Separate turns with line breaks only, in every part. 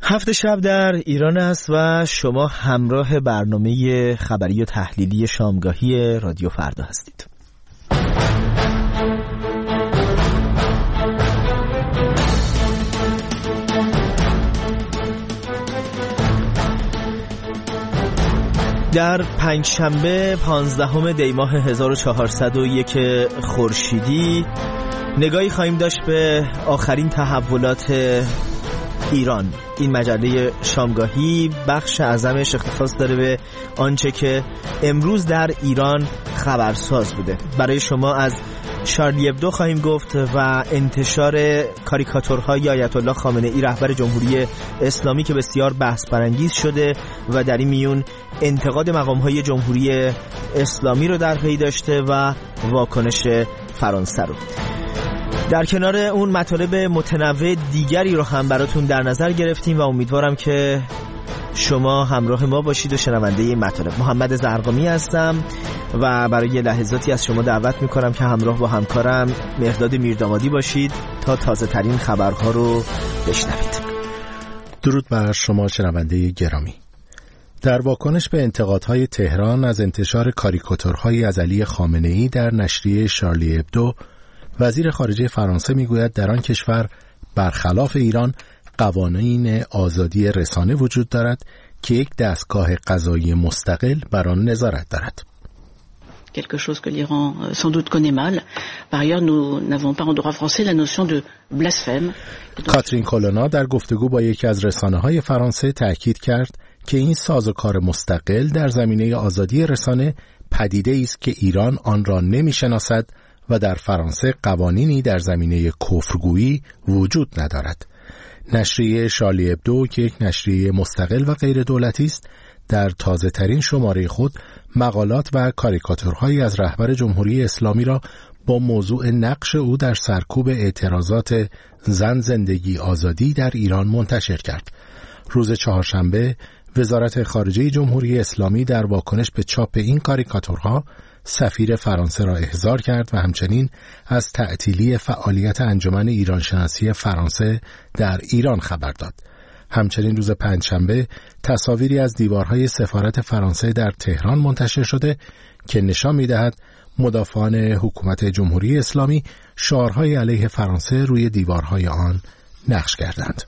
هفت شب در ایران است و شما همراه برنامه خبری و تحلیلی شامگاهی رادیو فردا هستید. در پنجشنبه 15 دی ماه 1401 خورشیدی نگاهی خواهیم داشت به آخرین تحولات ایران. این مجله شامگاهی بخش اعظمش اختصاص داره به آنچه که امروز در ایران خبرساز بوده. برای شما از شارلی ابدو خواهیم گفت و انتشار کاریکاتورهای آیت الله خامنه ای رهبر جمهوری اسلامی که بسیار بحث برانگیز شده و در این میون انتقاد مقامهای جمهوری اسلامی رو در پی داشته و واکنش فرانسه رو. در کنار اون مطالب متنوع دیگری رو هم براتون در نظر گرفتیم و امیدوارم که شما همراه ما باشید و شنونده این مطالب. محمد زرقامی هستم و برای لحظاتی از شما دعوت میکنم که همراه با همکارم مهرداد میردامادی باشید تا تازه ترین خبرها رو بشنوید.
درود بر شما شنونده گرامی. در واکنش به انتقادهای تهران از انتشار کاریکاتورهای از علی خامنه ای در نشریه شارلی ابدو، وزیر خارجه فرانسه میگوید در آن کشور برخلاف ایران قوانین آزادی رسانه وجود دارد که یک دستگاه قضایی مستقل بر آن نظارت دارد.
Quelque chose que l'Iran sans doute connaît mal. Par ailleurs, nous n'avons pas en droit français la notion de blasphème.
کاترین کولونا در گفتگو با یکی از رسانه‌های فرانسه تأکید کرد که این سازوکار مستقل در زمینه آزادی رسانه پدیده‌ای است که ایران آن را نمی‌شناسد و در فرانسه قوانینی در زمینه کفرگویی وجود ندارد. نشریه شارلی ابدو که یک نشریه مستقل و غیر دولتی است، در تازه ترین شماره خود مقالات و کاریکاتورهایی از رهبر جمهوری اسلامی را با موضوع نقش او در سرکوب اعتراضات زن زندگی آزادی در ایران منتشر کرد. روز چهارشنبه وزارت خارجه جمهوری اسلامی در واکنش به چاپ این کاریکاتورها سفیر فرانسه را احضار کرد و همچنین از تعطیلی فعالیت انجمن ایرانشناسی فرانسه در ایران خبر داد. همچنین روز پنجشنبه تصاویری از دیوارهای سفارت فرانسه در تهران منتشر شده که نشان می‌دهد مدافعان حکومت جمهوری اسلامی شعارهای علیه فرانسه روی دیوارهای آن نقش کردند.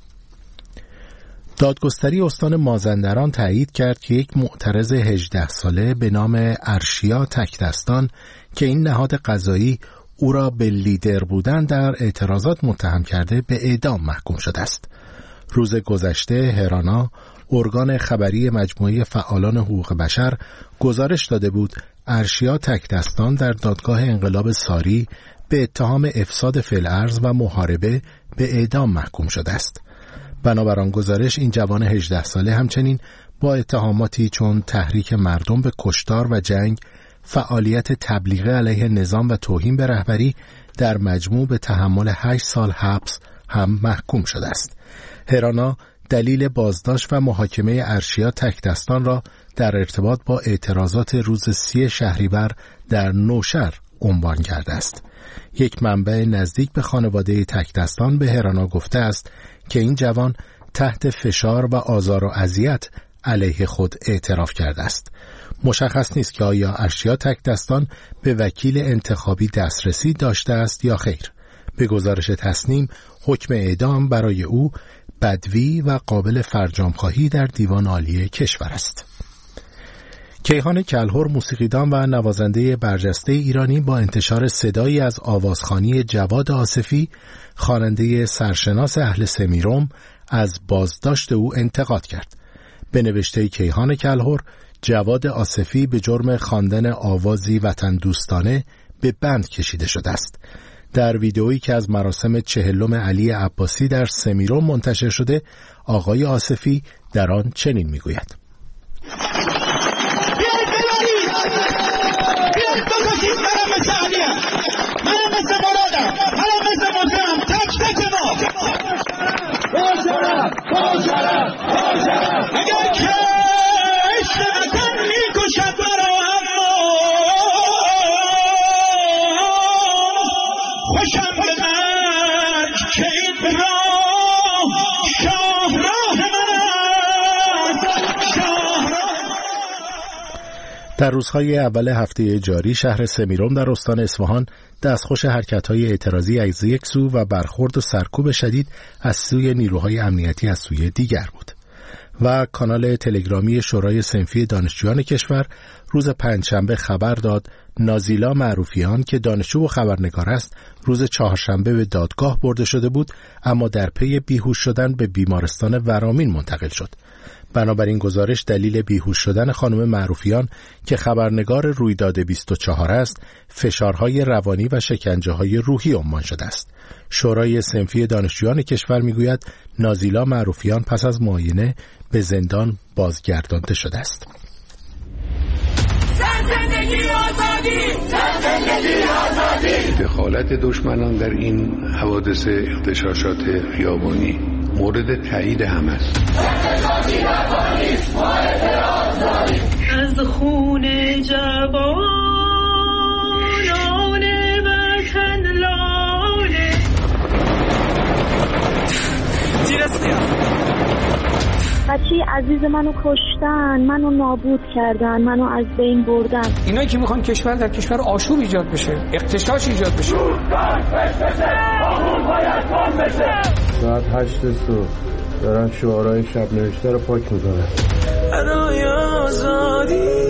دادگستری استان مازندران تایید کرد که یک معترض 18 ساله به نام ارشیا تکدستان که این نهاد قضایی او را به لیدر بودن در اعتراضات متهم کرده به اعدام محکوم شده است. روز گذشته هرانا، ارگان خبری مجموعه فعالان حقوق بشر، گزارش داده بود ارشیا تکدستان در دادگاه انقلاب ساری به اتهام افساد فی‌الارض و محاربه به اعدام محکوم شده است. بنابر آن گزارش این جوان 18 ساله همچنین با اتهاماتی چون تحریک مردم به کشتار و جنگ، فعالیت تبلیغ علیه نظام و توهین به رهبری در مجموع به تحمل 8 سال حبس هم محکوم شده است. هرانا دلیل بازداشت و محاکمه ارشیا تکدستان را در ارتباط با اعتراضات روز 30 شهریور در نوشهر عنوان کرده است. یک منبع نزدیک به خانواده تکدستان به هرانا گفته است که این جوان تحت فشار و آزار و اذیت علیه خود اعتراف کرده است. مشخص نیست که آیا ارشیا تکدستان به وکیل انتخابی دسترسی داشته است یا خیر. به گزارش تصنیم حکم اعدام برای او بدوی و قابل فرجام‌خواهی در دیوان عالی کشور است. کیهان کلهر موسیقیدان و نوازنده برجسته ایرانی با انتشار صدایی از آوازخوانی جواد آصفی، خواننده سرشناس اهل سمیرم، از بازداشت او انتقاد کرد. به نوشته کیهان کلهر، جواد آصفی به جرم خواندن آوازی وطن دوستانه به بند کشیده شده است. در ویدئویی که از مراسم 40 علی عباسی در سمیرم منتشر شده، آقای آصفی در آن چنین میگوید:
خوشم به مرگ که این راه شاه راه
در روزهای اول هفته جاری شهر سمیرون در استان اصفهان دستخوش حرکت‌های اعتراضی از یک سو و برخورد و سرکوب شدید از سوی نیروهای امنیتی از سوی دیگر بود. و کانال تلگرامی شورای صنفی دانشجویان کشور روز پنجشنبه خبر داد نازیلا معروفیان که دانشجو و خبرنگار است روز چهارشنبه به دادگاه برده شده بود، اما در پی بیهوش شدن به بیمارستان ورامین منتقل شد. بنابراین گزارش دلیل بیهوش شدن خانم معروفیان که خبرنگار رویداد 24 است، فشارهای روانی و شکنجه‌های روحی عنوان شده است. شورای صنفی دانشجویان کشور میگوید نازیلا معروفیان پس از معاینه به زندان بازگردانده شده است.
دخالت دشمنان در این حوادث اغتشاشات خیابانی مورد تایید هم است.
از خون جوانان وطن لاله
بچه عزیز منو کشتن، منو نابود کردن، منو از بین بردن.
اینایی که میخوان کشور در کشور آشوب ایجاد بشه، اغتشاش ایجاد بشه.
ساعت 8 صبح دارن شعارهای شب نوشته رو پاک میکنن.
برای آزادی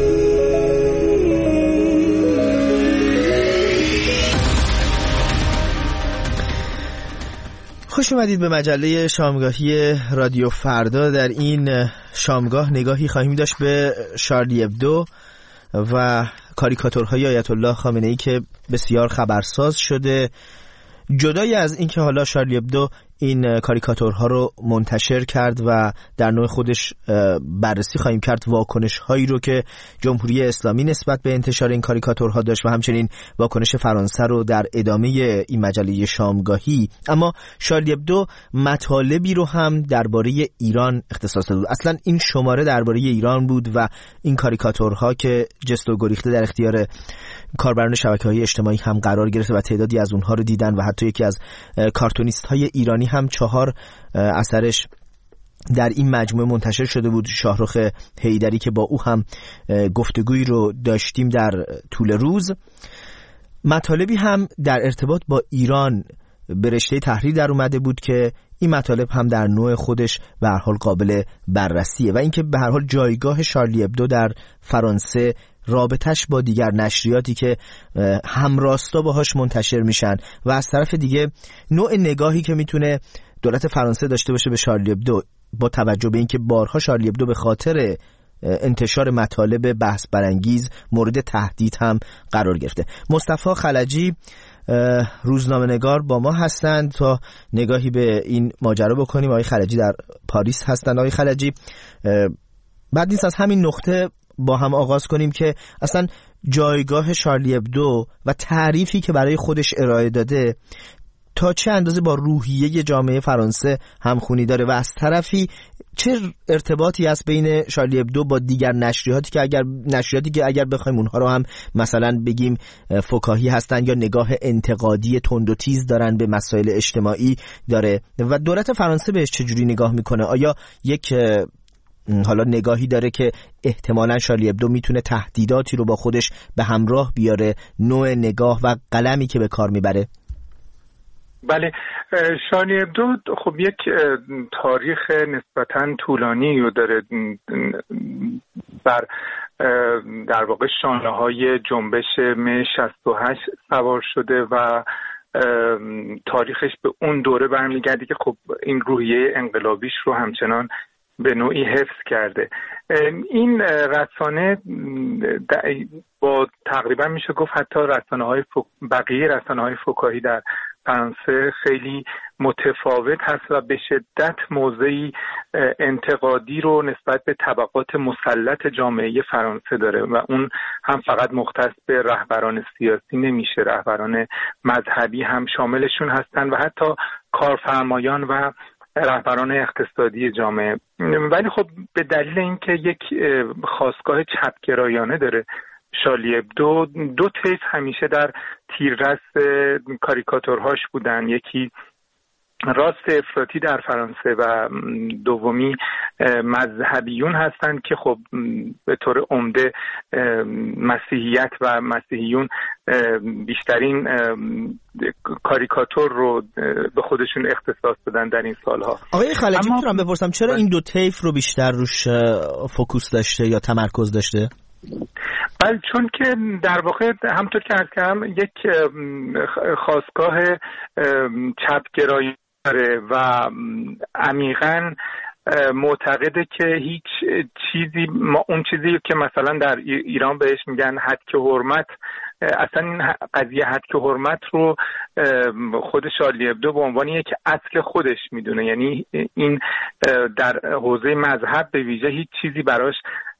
خوش اومدید به مجله شامگاهی رادیو فردا. در این شامگاه نگاهی خواهیم داشت به شارلی ابدو و کاریکاتورهای آیت الله خامنه‌ای که بسیار خبرساز شده. جدای از این که حالا شارلی ابدو این کاریکاتورها رو منتشر کرد و در نوع خودش بررسی خواهیم کرد واکنش هایی رو که جمهوری اسلامی نسبت به انتشار این کاریکاتورها داشت و همچنین واکنش فرانسه رو در ادامه این مجله شامگاهی. اما شارلی ابدو مطالبی رو هم درباره ایران اختصاص داد. اصلا این شماره درباره ایران بود و این کاریکاتورها که جست و گریخته در اختیار کاربران شبکه‌های اجتماعی هم قرار گرفته و تعدادی از اونها رو دیدن و حتی یکی از کارتونیست‌های ایرانی هم 4 اثرش در این مجموعه منتشر شده بود، شاهرخ حیدری، که با او هم گفتگویی رو داشتیم در طول روز. مطالبی هم در ارتباط با ایران به رشته تحریر در اومده بود که این مطالب هم در نوع خودش به هر حال قابل بررسیه و اینکه به هر حال جایگاه شارلی ابدو در فرانسه، رابطش با دیگر نشریاتی که همراستا باهاش منتشر میشن و از طرف دیگه نوع نگاهی که میتونه دولت فرانسه داشته باشه به شارلی ابدو، با توجه به اینکه بارها شارلی ابدو به خاطر انتشار مطالب بحث برانگیز مورد تهدید هم قرار گرفته. مصطفی خلجی روزنامه‌نگار با ما هستند تا نگاهی به این ماجرا بکنیم. آقای خلجی در پاریس هستند. آقای خلجی، بعد نیست از همین نقطه با هم آغاز کنیم که اصلا جایگاه شارلی ابدو و تعریفی که برای خودش ارائه داده تا چه اندازه با روحیه جامعه فرانسه همخونی داره و از طرفی چه ارتباطی هست بین شارلی ابدو با دیگر نشریاتی که اگر بخوایم اونها رو هم مثلا بگیم فکاهی هستن یا نگاه انتقادی تند و تیز دارن به مسائل اجتماعی داره و دولت فرانسه بهش چجوری نگاه میکنه؟ آیا یک حالا نگاهی داره که احتمالاً شارلی ابدو میتونه تهدیداتی رو با خودش به همراه بیاره، نوع نگاه و قلمی که به کار میبره؟
بله، شارلی ابدو خب یک تاریخ نسبتاً طولانی رو داره، در واقع شانه‌های جنبش می 68 سوار شده و تاریخش به اون دوره برمیگرده که خب این روحیه انقلابیش رو همچنان به نوعی حفظ کرده. این رسانه با تقریبا میشه گفت حتی بقیه رسانه‌های فکاهی در فرانسه خیلی متفاوت هست و به شدت موضعی انتقادی رو نسبت به طبقات مسلط جامعه فرانسه داره و اون هم فقط مختص به رهبران سیاسی نمیشه، رهبران مذهبی هم شاملشون هستن و حتی کارفرمایان و رهبران اقتصادی جامعه. ولی خب به دلیل اینکه یک خاستگاه چپگرایانه داره شارلی ابدو، 2 تیز همیشه در تیررس کاریکاتورهاش بودن. یکی راست افراطی در فرانسه و دومی مذهبیون هستند که خب به طور عمده مسیحیت و مسیحیون بیشترین کاریکاتور رو به خودشون اختصاص دادن در این سالها.
آقای خلجی میتونم بپرسم چرا این دو طیف رو بیشتر روش فوکوس داشته یا تمرکز داشته؟
بله، چون که در واقع همطور که عرض کردم یک خاستگاه چپگرایی داره و عمیقاً معتقده که هیچ چیزی، اون چیزی که مثلا در ایران بهش میگن حدک حرمت، اصلا این قضیه حدک حرمت رو خود شارلی ابدو به عنوان یک اصل خودش میدونه. یعنی این در حوزه مذهب به ویژه هیچ چیزی براش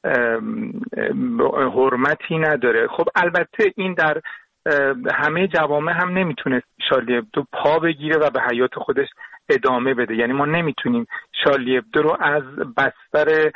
حرمتی نداره. خب البته این در همه جوامع هم نمیتونه شارلی ابدو پا بگیره و به حیات خودش ادامه بده. یعنی ما نمیتونیم شارلی ابدو رو از بستر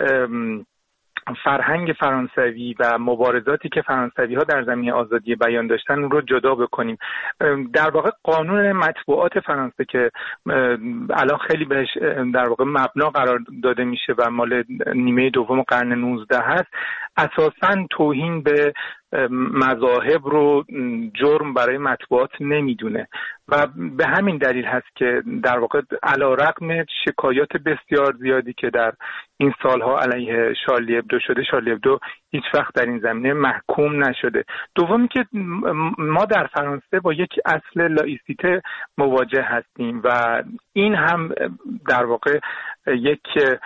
فرهنگ فرانسوی و مبارزاتی که فرانسوی ها در زمینه آزادی بیان داشتن اون رو جدا بکنیم. در واقع قانون مطبوعات فرانسه که الان خیلی بهش در واقع مبنا قرار داده میشه و مال نیمه دوم قرن 19 هست، اساساً توهین به مذاهب رو جرم برای مطبوعات نمیدونه و به همین دلیل هست که در واقع علیرغم شکایات بسیار زیادی که در این سالها علیه شارلی ابدو شده، شارلی ابدو هیچ وقت در این زمینه محکوم نشده. دومی که ما در فرانسه با یک اصل لایسیته مواجه هستیم و این هم در واقع یک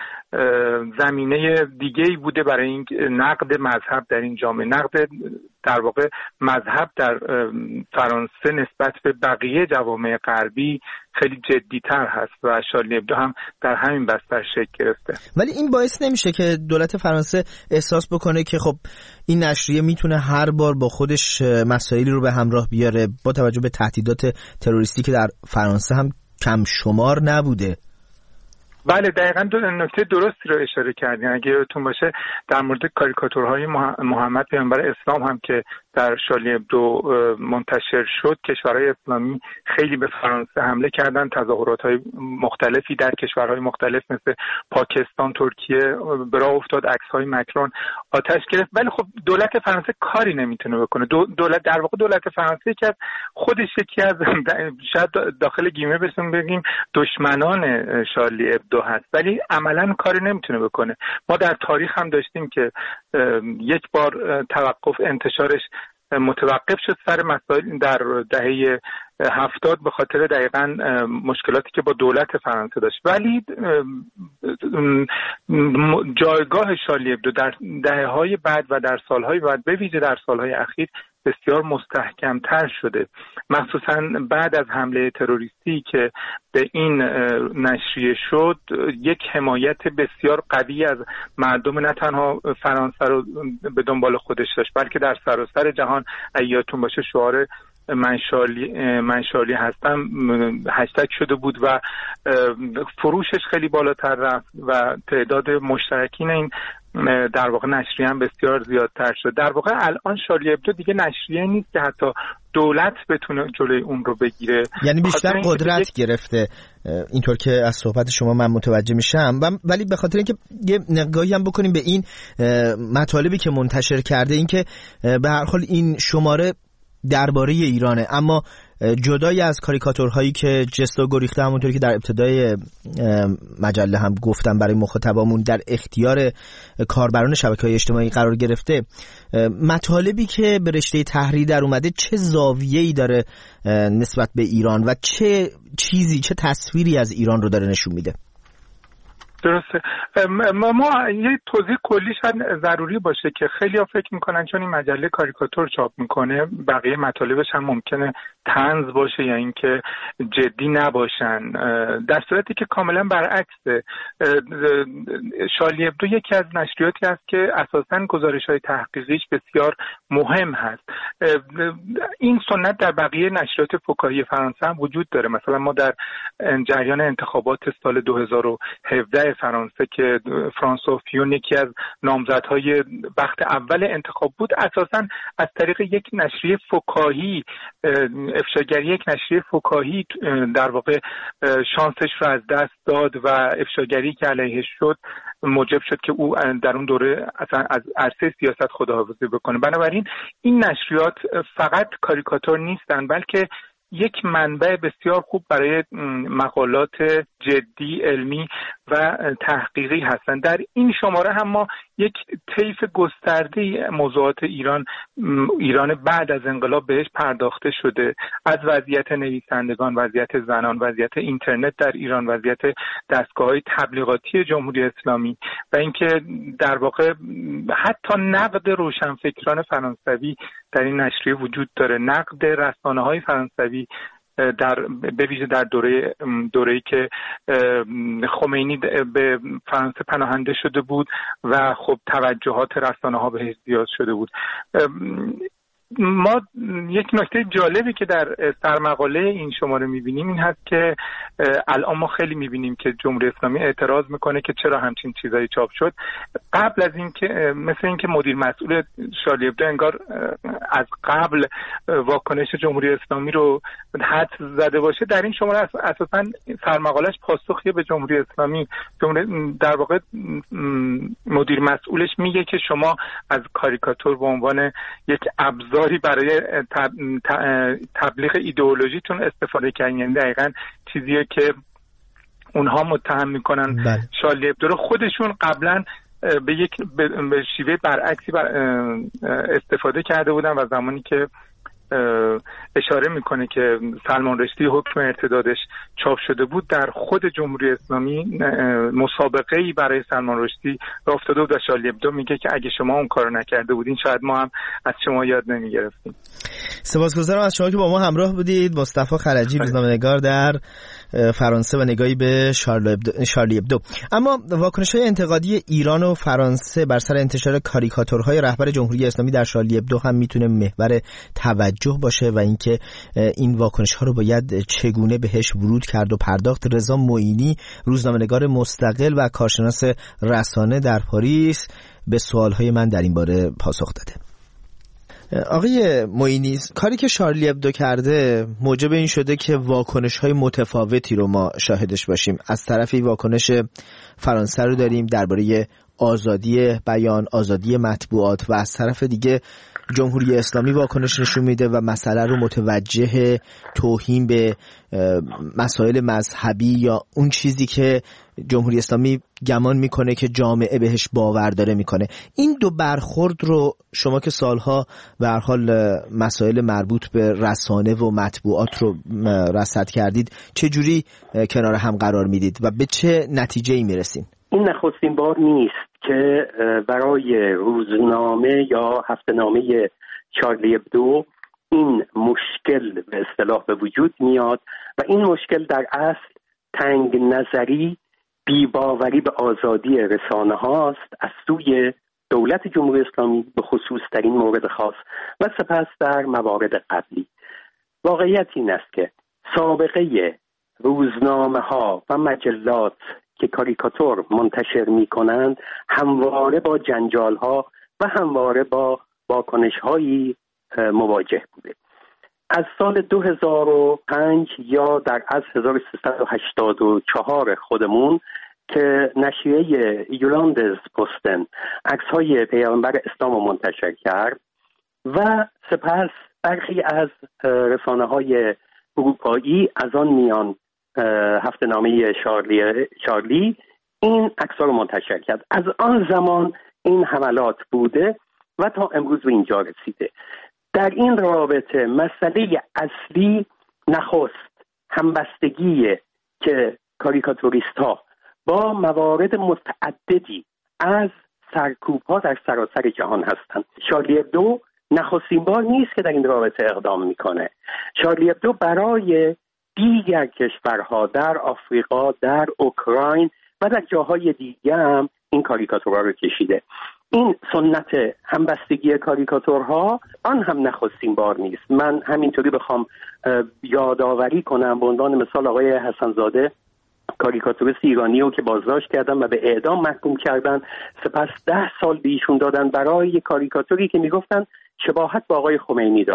زمینه دیگه‌ای بوده برای این نقد مذهب در این جامعه. نقد در واقع مذهب در فرانسه نسبت به بقیه جوامع غربی خیلی جدی‌تر هست و شارلی ابدو هم در همین بستر شکل گرفته.
ولی این باعث نمیشه که دولت فرانسه احساس بکنه که خب این نشریه میتونه هر بار با خودش مسائلی رو به همراه بیاره، با توجه به تهدیدات تروریستی که در فرانسه هم کم شمار نبوده؟
بله، دقیقاً نکته درستی رو اشاره کردین. اگه یادتون باشه در مورد کاریکاتورهای محمد پیامبر اسلام هم که در شارلی ابدو منتشر شد، کشورهای اسلامی خیلی به فرانسه حمله کردن، تظاهرات‌های مختلفی در کشورهای مختلف مثل پاکستان، ترکیه به راه افتاد، عکس‌های مکرون آتش گرفت. ولی خب دولت فرانسه کاری نمیتونه بکنه. دولت در واقع دولت فرانسه که خودش یکی از شاید داخل گیمه بگیم دشمنان شارلی ابدو هست، ولی عملاً کاری نمیتونه بکنه. ما در تاریخ هم داشتیم که یک بار توقف انتشارش متوقف شد سر مسائل در دهه 70 به خاطر دقیقاً مشکلاتی که با دولت فرانسه داشت. ولی جایگاه شارلی ابدو در دهه‌های بعد و در سالهای بعد، به ویژه در سالهای اخیر، بسیار مستحکم‌تر شده، مخصوصاً بعد از حمله تروریستی که به این نشریه شد. یک حمایت بسیار قوی از مردم نه تنها فرانسه رو به دنبال خودش داشت، بلکه در سراسر جهان. یادتون باشه شعار من شارلی هستم هشتگ شده بود و فروشش خیلی بالاتر رفت و تعداد مشترکین این در واقع نشریه هم بسیار زیادتر شد. در واقع الان شارلی ابدو دیگه نشریه نیست که حتی دولت بتونه جلوی اون رو بگیره،
یعنی بیشتر قدرت گرفته. اینطور که از صحبت شما من متوجه میشم. ولی به خاطر اینکه یه نگاهی هم بکنیم به این مطالبی که منتشر کرده، این که به هر حال این شماره درباره ایرانه، اما جدای از کاریکاتورهایی که جستو گریخته، همونطوری که در ابتدای مجله هم گفتم برای مخاطبامون در اختیار کاربران شبکه‌های اجتماعی قرار گرفته، مطالبی که به رشته تحریر در اومده چه زاویه‌ای داره نسبت به ایران و چه تصویری از ایران رو داره نشون میده؟
درسته. ما یه توضیح کلی شاید ضروری باشه که خیلی ها فکر میکنن چون این مجله کاریکاتور چاپ میکنه بقیه مطالبش هم ممکنه طنز باشه یا اینکه جدی نباشن، در صورتی که کاملا برعکسه. شارلی ابدو یکی از نشریاتی است که اساساً گزارش‌های تحقیقیش بسیار مهم هست. این سنت در بقیه نشریات فکاهی فرانسه هم وجود داره. مثلا ما در جریان انتخابات سال 2017 فرانسه که فرانسوا فیون یکی از نامزدهای بخت اول انتخاب بود، اساساً از طریق یک نشریه فکاهی افشاگری یک نشریه فکاهی در واقع شانسش رو از دست داد و افشاگری که علیهش شد موجب شد که او در اون دوره اصلا از عرصه سیاست خداحافظی بکنه. بنابراین این نشریات فقط کاریکاتور نیستن، بلکه یک منبع بسیار خوب برای مقالات جدی، علمی و تحقیقی هستند. در این شماره هم ما یک طیف گسترده موضوعات ایران بعد از انقلاب بهش پرداخته شده، از وضعیت نویسندگان، وضعیت زنان، وضعیت اینترنت در ایران، وضعیت دستگاه‌های تبلیغاتی جمهوری اسلامی و اینکه در واقع حتی نقد روشنفکران فرانسوی در این نشریه وجود داره، نقد رسانه‌های فرانسوی به ویژه در دوره‌ای که خمینی به فرانسه پناهنده شده بود و خب توجهات رسانه‌ها بهش زیاد شده بود. ما یک نکته جالبی که در سرمقاله این شماره می‌بینیم این هست که الان ما خیلی می‌بینیم که جمهوری اسلامی اعتراض میکنه که چرا همچین چیزایی چاپ شد. قبل از این که مثل این که مدیر مسئول شارلی ابدو انگار از قبل واکنش جمهوری اسلامی رو حد زده باشه، در این شماره اساساً سرمقاله‌اش پاسخی به جمهوری اسلامی. در واقع مدیر مسئولش میگه که شما از کاریکاتور به عنوان یک ابزاری برای تبلیغ ایدئولوژیتون استفاده کردین. یعنی دقیقاً چیزیه که اونها متهم میکنن شارلی ابدو رو خودشون قبلا به شیوه برعکسی استفاده کرده بودن و زمانی که اشاره میکنه که سلمان رشدی حکم ارتدادش چاپ شده بود، در خود جمهوری اسلامی مسابقه‌ای برای سلمان رشدی راه افتاده بود و شارلی ابدو میگه که اگه شما اون کارو نکرده بودین شاید ما هم از شما یاد نمیگرفتیم.
سپاسگزارم از شما که با ما همراه بودید. مصطفی خلجی، روزنامه‌نگار در فرانسه و نگاهی به شارلی ابدو. اما واکنش‌های انتقادی ایران و فرانسه بر سر انتشار کاریکاتورهای رهبر جمهوری اسلامی در شارلی ابدو هم میتونه محور توجه باشه و اینکه این واکنش‌ها رو باید چگونه بهش ورود کرد و پرداخت. رضا معینی، روزنامه‌نگار مستقل و کارشناس رسانه در پاریس، به سوال‌های من در این باره پاسخ داده. آقای معینی، کاری که شارلی ابدو کرده موجب این شده که واکنش‌های متفاوتی رو ما شاهدش باشیم. از طرفی واکنش فرانسه رو داریم درباره آزادی بیان، آزادی مطبوعات، و از طرف دیگه جمهوری اسلامی واکنش نشون میده و مسئله رو متوجه توهین به مسائل مذهبی یا اون چیزی که جمهوری اسلامی گمان میکنه که جامعه بهش باور داره میکنه. این دو برخورد رو شما که سالها به هر حال مسائل مربوط به رسانه و مطبوعات رو رصد کردید، چه جوری کنار هم قرار میدید و به چه نتیجه‌ای میرسین؟
این نخستین بار نیست که برای روزنامه یا هفته‌نامه شارلی ابدو این مشکل به اصطلاح به وجود میاد و این مشکل در اصل تنگ نظری، بی‌باوری به آزادی رسانه هاست از سوی دولت جمهوری اسلامی به خصوص در این مورد خاص و سپس در موارد قبلی. واقعیت این است که سابقه روزنامه ها و مجلات که کاریکاتور منتشر می کنند همواره با جنجال ها و همواره با واکنش هایی مواجه بوده. از سال 2005 یا در از 1384 خودمون که نشریه یولاندز پوستن عکس های پیامبر اسلام منتشر کرد و سپس برخی از رسانه های اروپایی از آن میان هفته‌نامه شارلی این عکس‌ها رو منتشر کرد. از آن زمان این حملات بوده و تا امروز به اینجا رسیده. در این رابطه مسئله اصلی نخست همبستگی که کاریکاتوریست‌ها با موارد متعددی از سرکوب‌ها در سراسر جهان هستند. شارلی ابدو نخستین بار نیست که در این رابطه اقدام میکنه. شارلی ابدو برای دیگر کشورها در آفریقا، در اوکراین و در جاهای دیگه هم این کاریکاتورها رو کشیده. این سنت همبستگی کاریکاتورها آن هم نخستین بار نیست. من همینطوری بخوام یادآوری کنم، به عنوان مثال آقای حسن‌زاده کاریکاتوریست ایرانی رو که بازداشت کردن و به اعدام محکوم کردن، سپس 10 سال به ایشون دادن برای کاریکاتوری که میگفتن شباهت با آقای خمینی داره.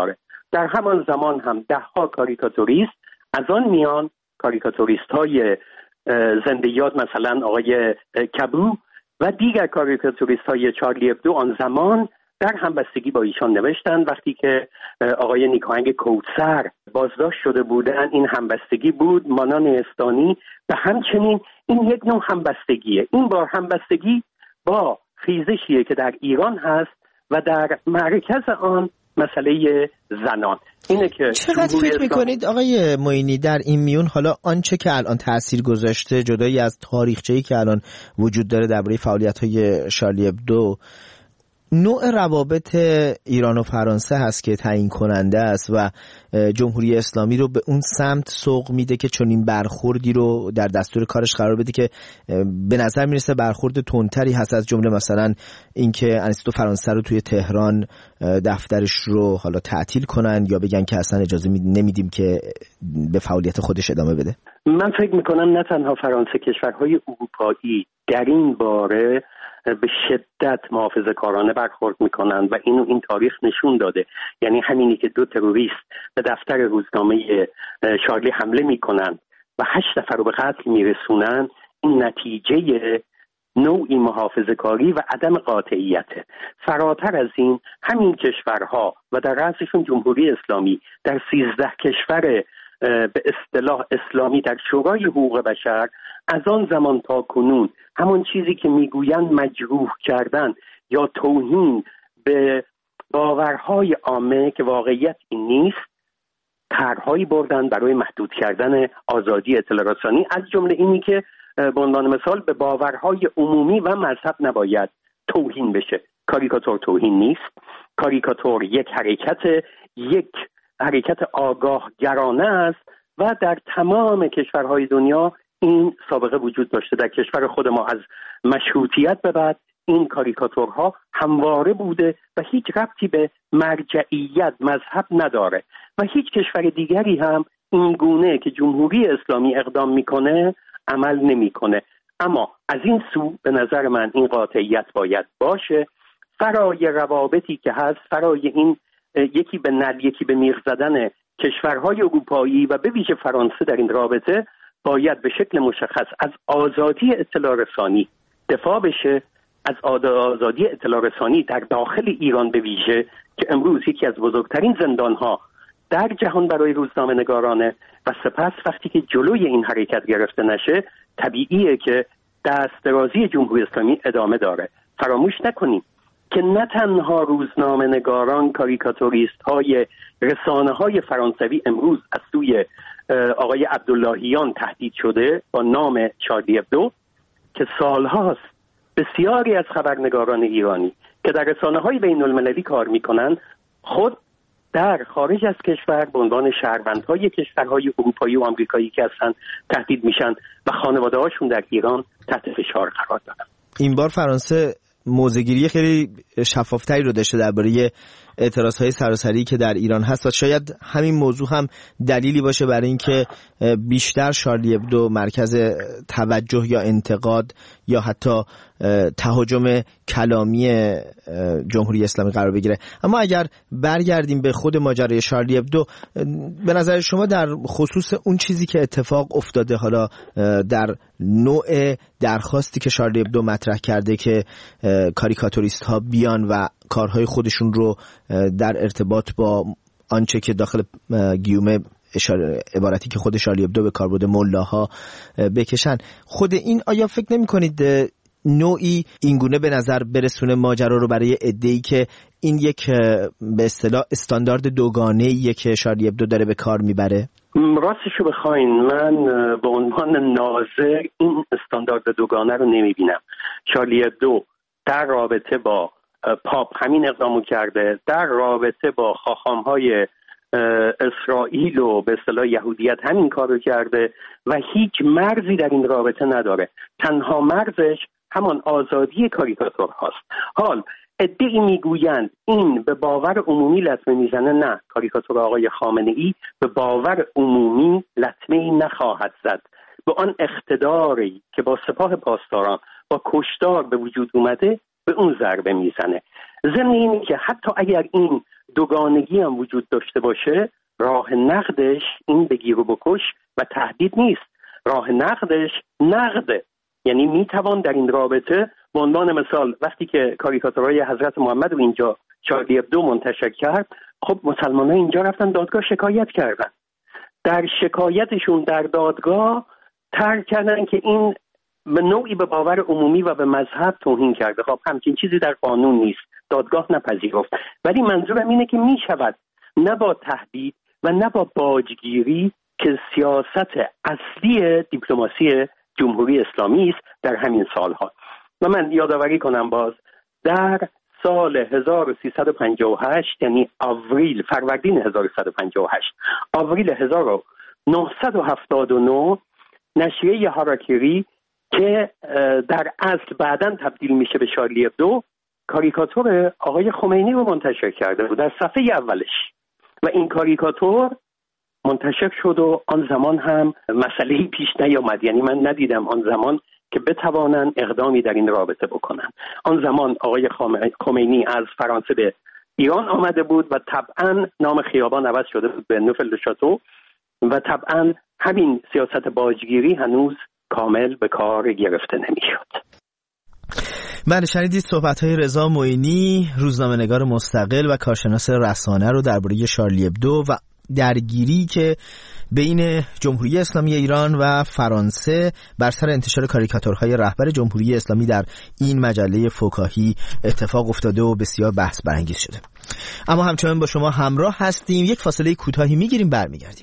در همان زمان هم 10 کاریکاتوریست، از آن میان کاریکاتوریست های زنده یاد مثلا آقای کبو و دیگر کاریکاتوریست های چارلی ابدو آن زمان در همبستگی با ایشان نوشتند. وقتی که آقای نیکاهنگ کوثر بازداشت شده بودن، این همبستگی بود. مانان استانی و همچنین این یک نوع همبستگیه. این بار همبستگی با خیزشیه که در ایران هست و در مرکز آن مسئله زنان. اینه که
چقدر فکر میکنید آقای معینی در این میون حالا آنچه که الان تأثیر گذاشته جدایی از تاریخچه‌ای که الان وجود داره درباره فعالیت‌های شارلی ابدو، نوع روابط ایران و فرانسه هست که تعیین کننده است و جمهوری اسلامی رو به اون سمت سوق میده که چنین برخوردی رو در دستور کارش قرار بده که به نظر میرسه برخورد تندتری هست، از جمله مثلا اینکه انستیتو فرانسه رو توی تهران دفترش رو حالا تعطیل کنن یا بگن که اصلا اجازه نمیدیم که به فعالیت خودش ادامه بده.
من فکر میکنم نه تنها فرانسه، کشورهای اروپایی در این باره به شدت محافظه‌کارانه برخورد میکنند و این تاریخ نشون داده. یعنی همینی که 2 تروریست به دفتر روزنامه شارلی حمله میکنند و 8 نفر رو به قتل میرسونن، این نتیجه نوعی محافظه‌کاری و عدم قاطعیته. فراتر از این همین کشورها و در رأسشون جمهوری اسلامی در 13 کشور به اصطلاح اسلامی در شورای حقوق بشر از آن زمان تا کنون همون چیزی که میگویند مجروح کردن یا توهین به باورهای عامه که واقعیت این نیست، طرحهایی بردن برای محدود کردن آزادی اطلاع رسانی، از جمله اینی که به عنوان مثال به باورهای عمومی و مذهب نباید توهین بشه. کاریکاتور توهین نیست. کاریکاتور یک حرکت آگاهگرانه است و در تمام کشورهای دنیا این سابقه وجود داشته. در کشور خود ما از مشروطیت به بعد این کاریکاتورها همواره بوده و هیچ ربطی به مرجعیت مذهب نداره و هیچ کشور دیگری هم این گونه که جمهوری اسلامی اقدام میکنه عمل نمیکنه. اما از این سو به نظر من این قاطعیت باید باشه. فرای روابطی که هست، فرای این یکی به نل یکی به میغ زدن کشورهای اروپایی و به ویژه فرانسه در این رابطه باید به شکل مشخص از آزادی اطلاع رسانی دفاع بشه، از آزادی اطلاع رسانی در داخل ایران به ویژه که امروز یکی از بزرگترین زندانها در جهان برای روزنامه‌نگارانه و سپس وقتی که جلوی این حرکت گرفته نشه طبیعیه که دست درازی جمهوری اسلامی ادامه داره. فراموش نکنیم که نه تنها روزنامه‌نگاران، کاریکاتوریست‌های رسانه‌های فرانسوی امروز از سوی آقای عبداللهیان تهدید شده با نام شارلی ابدو، که سالهاست بسیاری از خبرنگاران ایرانی که در رسانه‌های بین‌المللی کار می‌کنند خود در خارج از کشور به عنوان شهروندهای کشورهای اروپایی و آمریکایی که هستند تهدید میشن و خانواده‌هاشون در ایران تحت فشار قرار دارن.
این بار فرانسه موضع‌گیری خیلی شفافتری رو داشته درباره اعتراضهای سراسری که در ایران هست و شاید همین موضوع هم دلیلی باشه برای اینکه بیشتر شارلی ابدو مرکز توجه یا انتقاد یا حتی تهاجم کلامی جمهوری اسلامی قرار بگیره. اما اگر برگردیم به خود ماجرای شارلی ابدو، به نظر شما در خصوص اون چیزی که اتفاق افتاده حالا در نوع درخواستی که شارلی ابدو مطرح کرده که کاریکاتوریست ها بیان و کارهای خودشون رو در ارتباط با آنچه که داخل گیومه عبارتی که خود شارلی ابدو به کار برده ملاها بکشن، خود این آیا فکر نمی کنید نوعی اینگونه به نظر برسونه ماجرا رو برای عده‌ای که این یک به اصطلاح استاندارد دوگانه‌ایه که شارلی ابدو داره به کار میبره؟
راستشو بخواین من به عنوان ناظر این استاندارد دوگانه رو نمیبینم. شارلی ابدو در رابطه با پاپ همین اقدامو کرده، در رابطه با خاخام‌های اسرائیل و به اصطلاح یهودیت همین کارو کرده و هیچ مرزی در این رابطه نداره. تنها مرزش همان آزادی کاریکاتور هاست. حال ادعی میگویند این به باور عمومی لطمه میزنه. نه، کاریکاتور آقای خامنه‌ای به باور عمومی لطمه‌ای نخواهد زد. به آن اقتداری که با سپاه پاسداران با کشتار به وجود اومده به اون ضربه میزنه. ضمن اینی که حتی اگر این دوگانگی هم وجود داشته باشه، راه نقدش این بگیر و بکش و تهدید نیست. راه نقدش نقده. یعنی میتوان در این رابطه به عنوان مثال وقتی که کاریکاتورهای حضرت محمد رو اینجا شارلی ابدو منتشر کرد، خب مسلمان‌ها اینجا رفتن دادگاه شکایت کردن. در شکایتشون در دادگاه ترک کردن که این به نوعی به باور عمومی و به مذهب توهین کرده. خب همچین چیزی در قانون نیست، دادگاه نپذیرفت. ولی منظورم اینه که میشود نه با تهدید و نه با باجگیری که سیاست اصلی دیپلماسی جمهوری اسلامی است در همین سالها. و من یادآوری کنم باز در سال 1358 یعنی فروردین 1358 آوریل 1979 نشریه هاراکیری که در اصل بعداً تبدیل میشه به شارلی ابدو کاریکاتور آقای خمینی رو منتشر کرده بود در صفحه اولش و این کاریکاتور منتشر شد و آن زمان هم مسئله‌ای پیش نیامد. یعنی من ندیدم آن زمان که بتوانن اقدامی در این رابطه بکنن. آن زمان آقای خمینی از فرانسه به ایران آمده بود و طبعا نام خیابان عوض شده بود به نوفل شاتو و طبعا همین سیاست باجگیری هنوز کامل به کار گرفته نمیشد.
بله، شنیدید صحبت‌های رضا معینی، روزنامه‌نگار مستقل و کارشناس رسانه رو درباره شارلی ابدو و درگیری که بین جمهوری اسلامی ایران و فرانسه بر سر انتشار کاریکاتورهای رهبر جمهوری اسلامی در این مجله فکاهی اتفاق افتاده و بسیار بحث برانگیز شده. اما همچنان با شما همراه هستیم. یک فاصله کوتاهی میگیریم، برمیگردیم.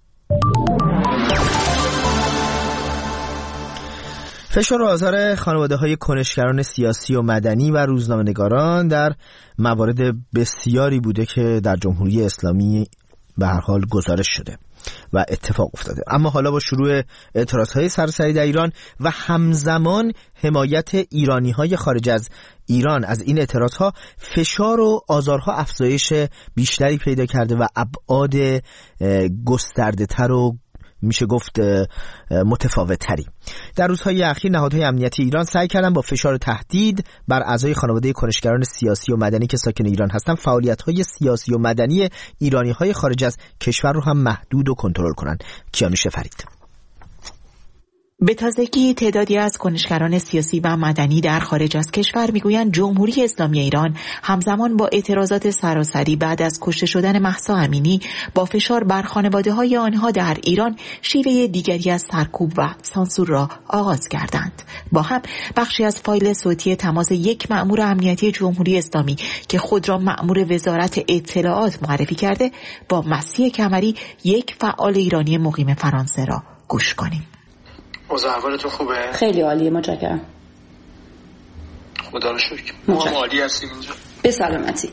فشار و آزار خانواده‌های کنشگران سیاسی و مدنی و روزنامه‌نگاران در موارد بسیاری بوده که در جمهوری اسلامی به هر حال گزارش شده و اتفاق افتاده. اما حالا با شروع اعتراضهای سراسری در ایران و همزمان حمایت ایرانی‌های خارج از ایران از این اعتراضها، فشار و آزارها افزایش بیشتری پیدا کرده و ابعاد گسترده‌تر و میشه گفت متفاوت تری. در روزهای اخیر نهادهای امنیتی ایران سعی کردن با فشار و تهدید بر اعضای خانواده کنشگران سیاسی و مدنی که ساکن ایران هستند فعالیت‌های سیاسی و مدنی ایرانی‌های خارج از کشور رو هم محدود و کنترل کنن. کیانوش فرید.
به تازگی تعدادی از کنشگران سیاسی و مدنی در خارج از کشور میگویند جمهوری اسلامی ایران همزمان با اعتراضات سراسری بعد از کشته شدن مهسا امینی با فشار بر خانواده‌های آنها در ایران شیوه دیگری از سرکوب و سانسور را آغاز کردند. با هم بخشی از فایل صوتی تماس یک مأمور امنیتی جمهوری اسلامی که خود را مأمور وزارت اطلاعات معرفی کرده با مسیح کمری، یک فعال ایرانی مقیم فرانسه را گوش کنیم.
احوالتون خوبه؟
خیلی عالیه، متشکرم.
خدا رو شکر. ما عالی هستیم اینجا.
به سلامتی.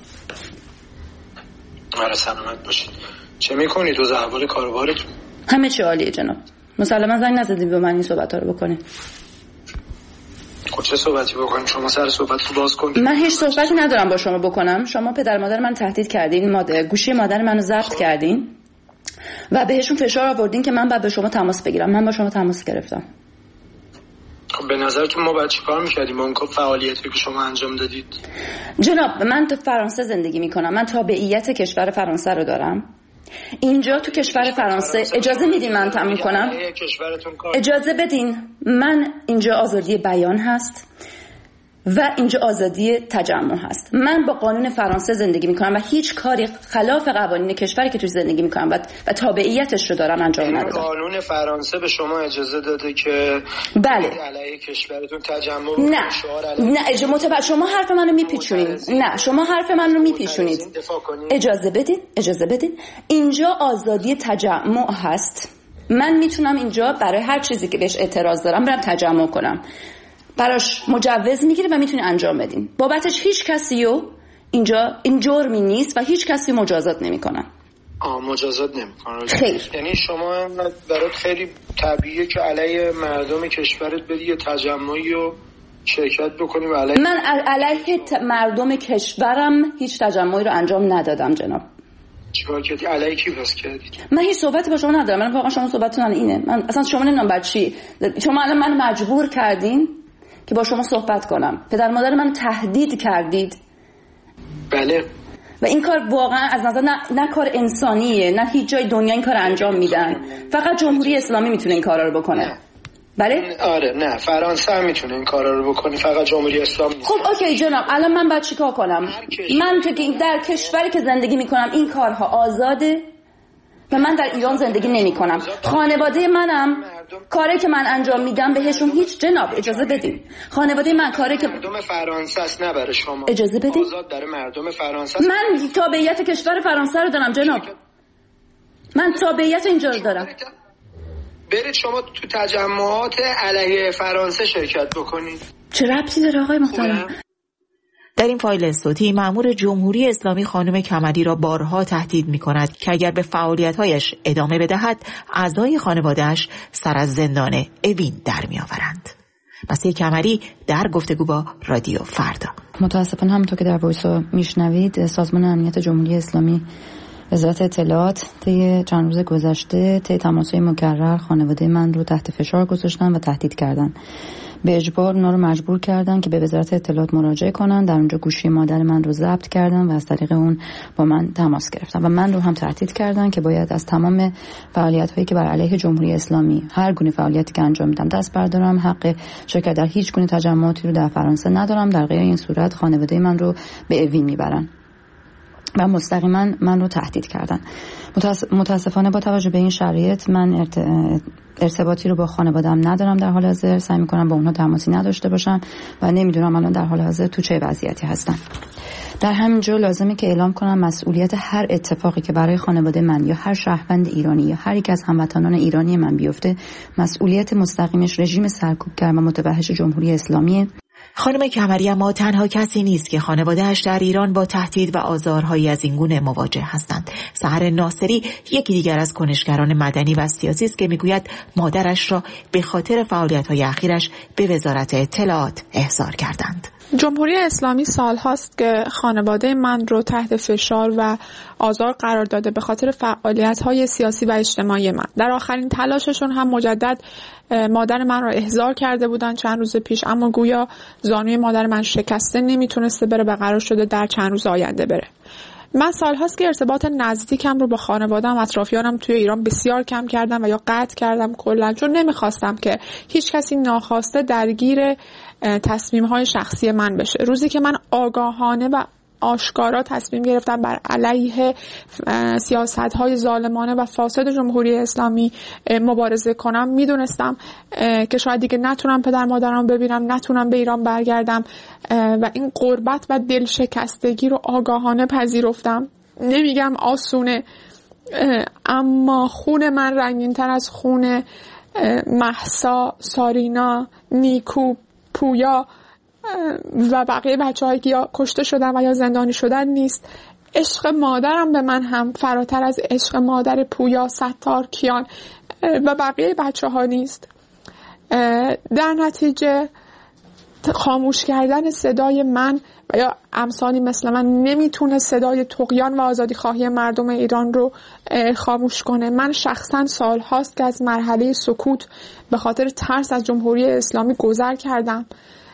آره سلامت باشید. چه میکنید؟ احوال کاروبارتون؟
همه چی عالیه جناب. مسلما زنگ نزدید به من این صحبت‌ها رو بکنید.
خب چه صحبتی بکنیم؟ شما سر صحبت رو باز کنید.
من هیچ صحبتی ندارم با شما بکنم. شما پدر مادر من تهدید کردین، گوشی مادر منو ضبط کردین و بهشون فشار آوردین که من باید به شما تماس بگیرم. من با شما تماس گرفتم.
خب به نظرتون ما باید چیکار می‌کردیم با اون فعالیتی که شما انجام دادید؟
جناب، من تو فرانسه زندگی می‌کنم. من تابعیت کشور فرانسه رو دارم. اینجا تو کشور فرانسه اجازه میدین من تموم کنم؟ اجازه بدین. من اینجا آزادی بیان هست و اینجا آزادی تجمع هست. من با قانون فرانسه زندگی میکنم و هیچ کاری خلاف قوانین کشوری که توش زندگی میکنم و تابعیتش رو دارم انجام ندادم.
قانون فرانسه به شما اجازه داده که
بله
علیه کشورتون تجمع
نه شما حرف منو میپیچونید. نه شما حرف منو میپیچونید. اجازه بدین. اینجا آزادی تجمع هست. من میتونم اینجا برای هر چیزی که بهش اعتراض دارم برم تجمع کنم. براش مجوز میگیره و میتونی انجام بدین. بابتش هیچ کسی رو اینجا این جرمی نیست و هیچ کسی مجازات نمیکنن.
مجازات نمیکنن.
خیر.
یعنی شما برات خیلی طبیعیه که علیه مردم کشورت بری یه تجمعی رو شرکت بکنی و علیه
من علیه مردم کشورم هیچ تجمعی رو انجام ندادم جناب.
چیکار کردی؟ علیه کی پس کردی؟
من هیچ صحبتی با شما ندارم. من واقعا شما صحبتتون اینه. من اصلا شما نمیدونم بعد چی. شما الان من مجبور کردین که با شما صحبت کنم. پدر مادر من تهدید کردید.
بله.
و این کار واقعا از نظر نه کار انسانیه، نه هیچ جای دنیا این کار انجام میدن. فقط جمهوری اسلامی میتونه این کارا رو بکنه. بله؟
آره نه، فرانسه هم میتونه این کارا رو بکنه، فقط جمهوری اسلامی نیست.
خب اوکی جناب، الان من باید چیکار کنم؟ من در کشوری که زندگی میکنم این کارها آزاده و من در ایران زندگی نمیکنم. خانواده منم کاری که من انجام میدم بهشون هیچ جناب اجازه بدین. خانواده من کاری که
مردم فرانسه است، نه برای شما.
اجازه بدین.
آزاد در مردم فرانسه است.
من تابعیت کشور فرانسه رو دارم جناب. من تابعیت اینجا رو دارم.
برید شما تو تجمعات علیه فرانسه شرکت بکنید.
چه ربطی داره آقای محترم؟
در این فایل صوتی مأمور جمهوری اسلامی خانم کمری را بارها تهدید می‌کند که اگر به فعالیت‌هایش ادامه بدهد اعضای خانواده‌اش سر از زندان اوین در می‌آورند. مسیح کمری در گفتگو با رادیو فردا.
متاسفانه همونطور که در وایسا میشنوید، سازمان امنیت جمهوری اسلامی وزارت اطلاعات طی چند روز گذشته طی تماس‌های مکرر خانواده من رو تحت فشار گذاشتن و تهدید کردن. به اجبار اونا رو مجبور کردن که به وزارت اطلاعات مراجعه کنن. در اونجا گوشی مادر من رو ضبط کردن و از طریق اون با من تماس گرفتن و من رو هم تهدید کردن که باید از تمام فعالیت‌هایی که بر علیه جمهوری اسلامی، هر گونه فعالیتی که انجام میدم دست بردارم. حق شرکت در هیچ گونه تجمعاتی رو در فرانسه ندارم. در غیر این صورت خانواده من رو به اوین میبرن و مستقیما من رو تهدید کردن. متاسفانه با توجه به این شرایط من ارتباطی رو با خانواده‌ام ندارم در حال حاضر. سعی می‌کنم با اونها تماسی نداشته باشم و نمیدونم الان در حال حاضر تو چه وضعیتی هستم. در همین جا لازمه که اعلام کنم مسئولیت هر اتفاقی که برای خانواده من یا هر شهروند ایرانی یا هر یک از هموطنان ایرانی من بیفته، مسئولیت مستقیمش رژیم سرکوبگر و متوحش جمهوری اسلامیه.
خانم کمری اما تنها کسی نیست که خانواده‌اش در ایران با تهدید و آزارهایی از این گونه مواجه هستند. سحر ناصری یکی دیگر از کنشگران مدنی و سیاسی است که میگوید مادرش را به خاطر فعالیت‌های اخیرش به وزارت اطلاعات احضار کردند.
جمهوری اسلامی سال‌هاست که خانواده من رو تحت فشار و آزار قرار داده به خاطر فعالیت‌های سیاسی و اجتماعی من. در آخرین تلاششون هم مجدد مادر من رو احضار کرده بودن چند روز پیش، اما گویا زانوی مادر من شکسته، نمیتونسته بره و قرار شده در چند روز آینده بره. من سال‌هاست که ارتباط نزدیکم رو با خانواده‌ام، اطرافیانم توی ایران بسیار کم کردم و یا قطع کردم کلاً، چون نمیخواستم که هیچ کسی ناخواسته درگیر تصمیم‌های شخصی من بشه. روزی که من آگاهانه و آشکارا تصمیم گرفتم بر علیه سیاست‌های ظالمانه و فاسد جمهوری اسلامی مبارزه کنم، میدونستم که شاید دیگه نتونم پدر مادرم ببینم، نتونم به ایران برگردم و این غربت و دلشکستگی رو آگاهانه پذیرفتم. نمیگم آسونه، اما خون من رنگین‌تر از خون مهسا، سارینا، نیکو، پویا و بقیه بچه‌هایی که یا کشته شدن و یا زندانی شدن نیست. عشق مادرم به من هم فراتر از عشق مادر پویا، ستار، کیان و بقیه بچه‌ها نیست. در نتیجه خاموش کردن صدای من و یا امثالی مثل من نمیتونه صدای طغیان و آزادی خواهی مردم ایران رو خاموش کنه. من شخصا سال هاست که از مرحله سکوت به خاطر ترس از جمهوری اسلامی گذر کردم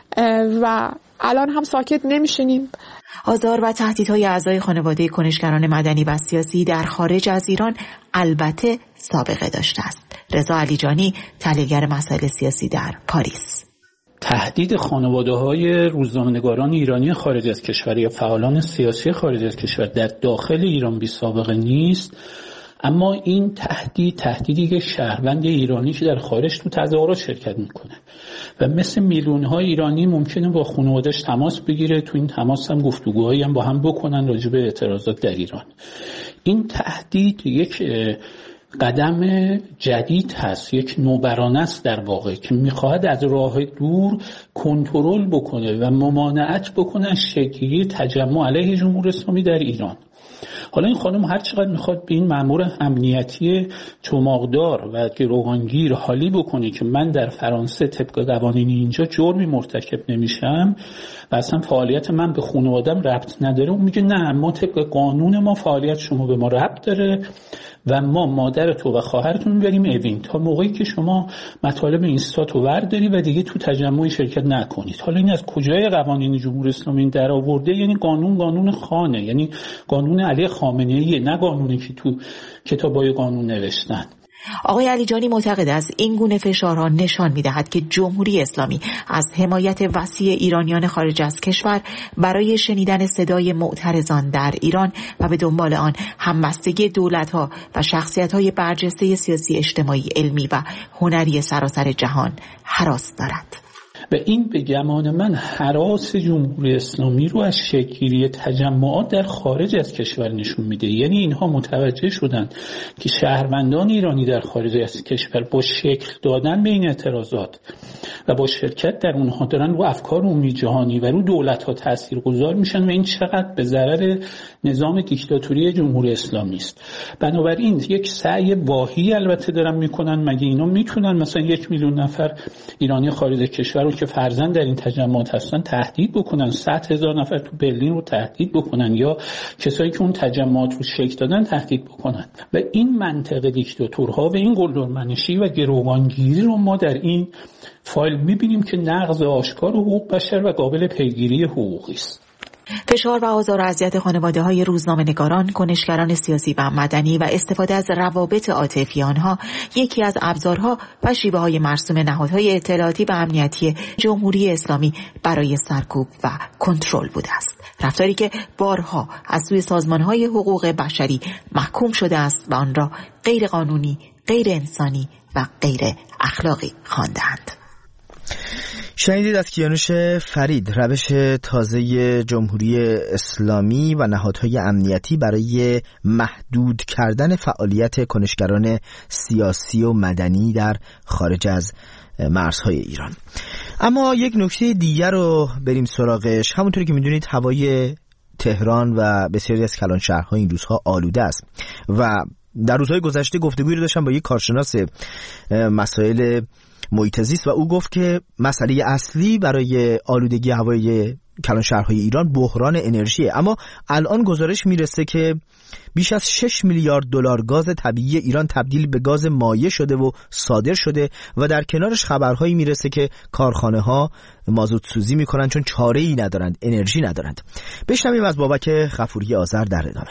و الان هم ساکت نمیشینیم.
آزار و تهدیدهای اعضای خانواده کنشگران مدنی و سیاسی در خارج از ایران البته سابقه داشته است. رضا علیجانی، تحلیلگر مسائل سیاسی در پاریس:
تهدید خانواده‌های روزنامه‌نگاران ایرانی خارج از کشور یا فعالان سیاسی خارج از کشور در داخل ایران بی سابقه نیست، اما این تهدیدی که شهروند ایرانی که در خارج تو تظاهرات شرکت میکنه و مثل میلیون‌های ایرانی ممکنه با خانواده‌اش تماس بگیره، تو این تماس هم گفتگوهایی هم با هم بکنن راجع به اعتراضات در ایران. این تهدید یک قدم جدید هست، یک نوبرانه است در واقع که میخواهد از راه دور کنترل بکنه و ممانعت بکنه از شکلی تجمع علیه جمهوری اسلامی در ایران. حالا این خانم هر چقدر میخواد به این مأمور امنیتی چماقدار و گروگانگیر حالی بکنه که من در فرانسه طبق قوانین اینجا جرمی مرتکب نمیشم و اصلا فعالیت من به خانواده‌ام ربط نداره، اون میگه نه، ما طبق قانون ما فعالیت شما به ما ربط داره و ما مادر تو و خواهرتون میبریم اوین تا موقعی که شما مطالب اینستاتو ورداری و دیگه تو تجمع شرکت نکنید. حالا این از کجای قوانین جمهوری اسلامی در آورده؟ یعنی قانون خانه، یعنی قانون علی خامنه‌ای، نه قانونی که تو کتابای قانون نوشتن.
آقای علیجانی معتقد است این گونه فشارها نشان می‌دهد که جمهوری اسلامی از حمایت وسیع ایرانیان خارج از کشور برای شنیدن صدای معترضان در ایران و به دنبال آن همبستگی دولت‌ها و شخصیت‌های برجسته سیاسی، اجتماعی، علمی و هنری سراسر جهان هراس دارد.
و این به گمان من هراس جمهوری اسلامی رو از شکل‌گیری تجمعات در خارج از کشور نشون میده. یعنی اینها متوجه شدن که شهروندان ایرانی در خارج از کشور با شکل دادن به این اعتراضات و با شرکت در اونها دارن رو افکار عمومی جهانی و رو دولت‌ها تاثیرگذار میشن و این چقدر به ضرر نظام دیکتاتوری جمهوری اسلامی است. بنابراین یک سعی واهی البته دارن میکنن. مگه اینا میتونن مثلا 1 میلیون نفر ایرانی خارج از کشور رو که فرزند در این تجمعات هستن تهدید بکنن، 100,000 نفر تو برلین رو تهدید بکنن یا کسایی که اون تجمعات رو شکل دادن تهدید بکنن؟ و این منطقه دیکتاتورها و این قلدرمنشی و گروگانگیری رو ما در این فایل میبینیم که نقض آشکار حقوق بشر و قابل پیگیری حقوقی است.
فشار و آزار و اذیت خانواده‌های روزنامه‌نگاران، کنشگران سیاسی و مدنی و استفاده از روابط عاطفی آنها یکی از ابزارها و شیوه‌های مرسوم نهادهای اطلاعاتی و امنیتی جمهوری اسلامی برای سرکوب و کنترل بوده است. رفتاری که بارها از سوی سازمان‌های حقوق بشری محکوم شده است و آن را غیر قانونی، غیر انسانی و غیر اخلاقی خواندند.
شنیدید از کیانوش فرید روش تازه جمهوری اسلامی و نهادهای امنیتی برای محدود کردن فعالیت کنشگران سیاسی و مدنی در خارج از مرزهای ایران. اما یک نکته دیگر رو بریم سراغش. همونطوری که میدونید هوای تهران و بسیاری از کلانشهرها این روزها آلوده است و در روزهای گذشته گفتگویی رو داشتم با یک کارشناس مسائل محیط زیست و او گفت که مسئله اصلی برای آلودگی هوای کلانشهرهای ایران بحران انرژیه. اما الان گزارش میرسه که بیش از 6 میلیارد دلار گاز طبیعی ایران تبدیل به گاز مایع شده و صادر شده و در کنارش خبرهایی میرسه که کارخانه ها مازوت سوزی میکنن چون چاره‌ای ندارند، انرژی ندارند. بشنویم از بابک غفوری آذر در ادامه.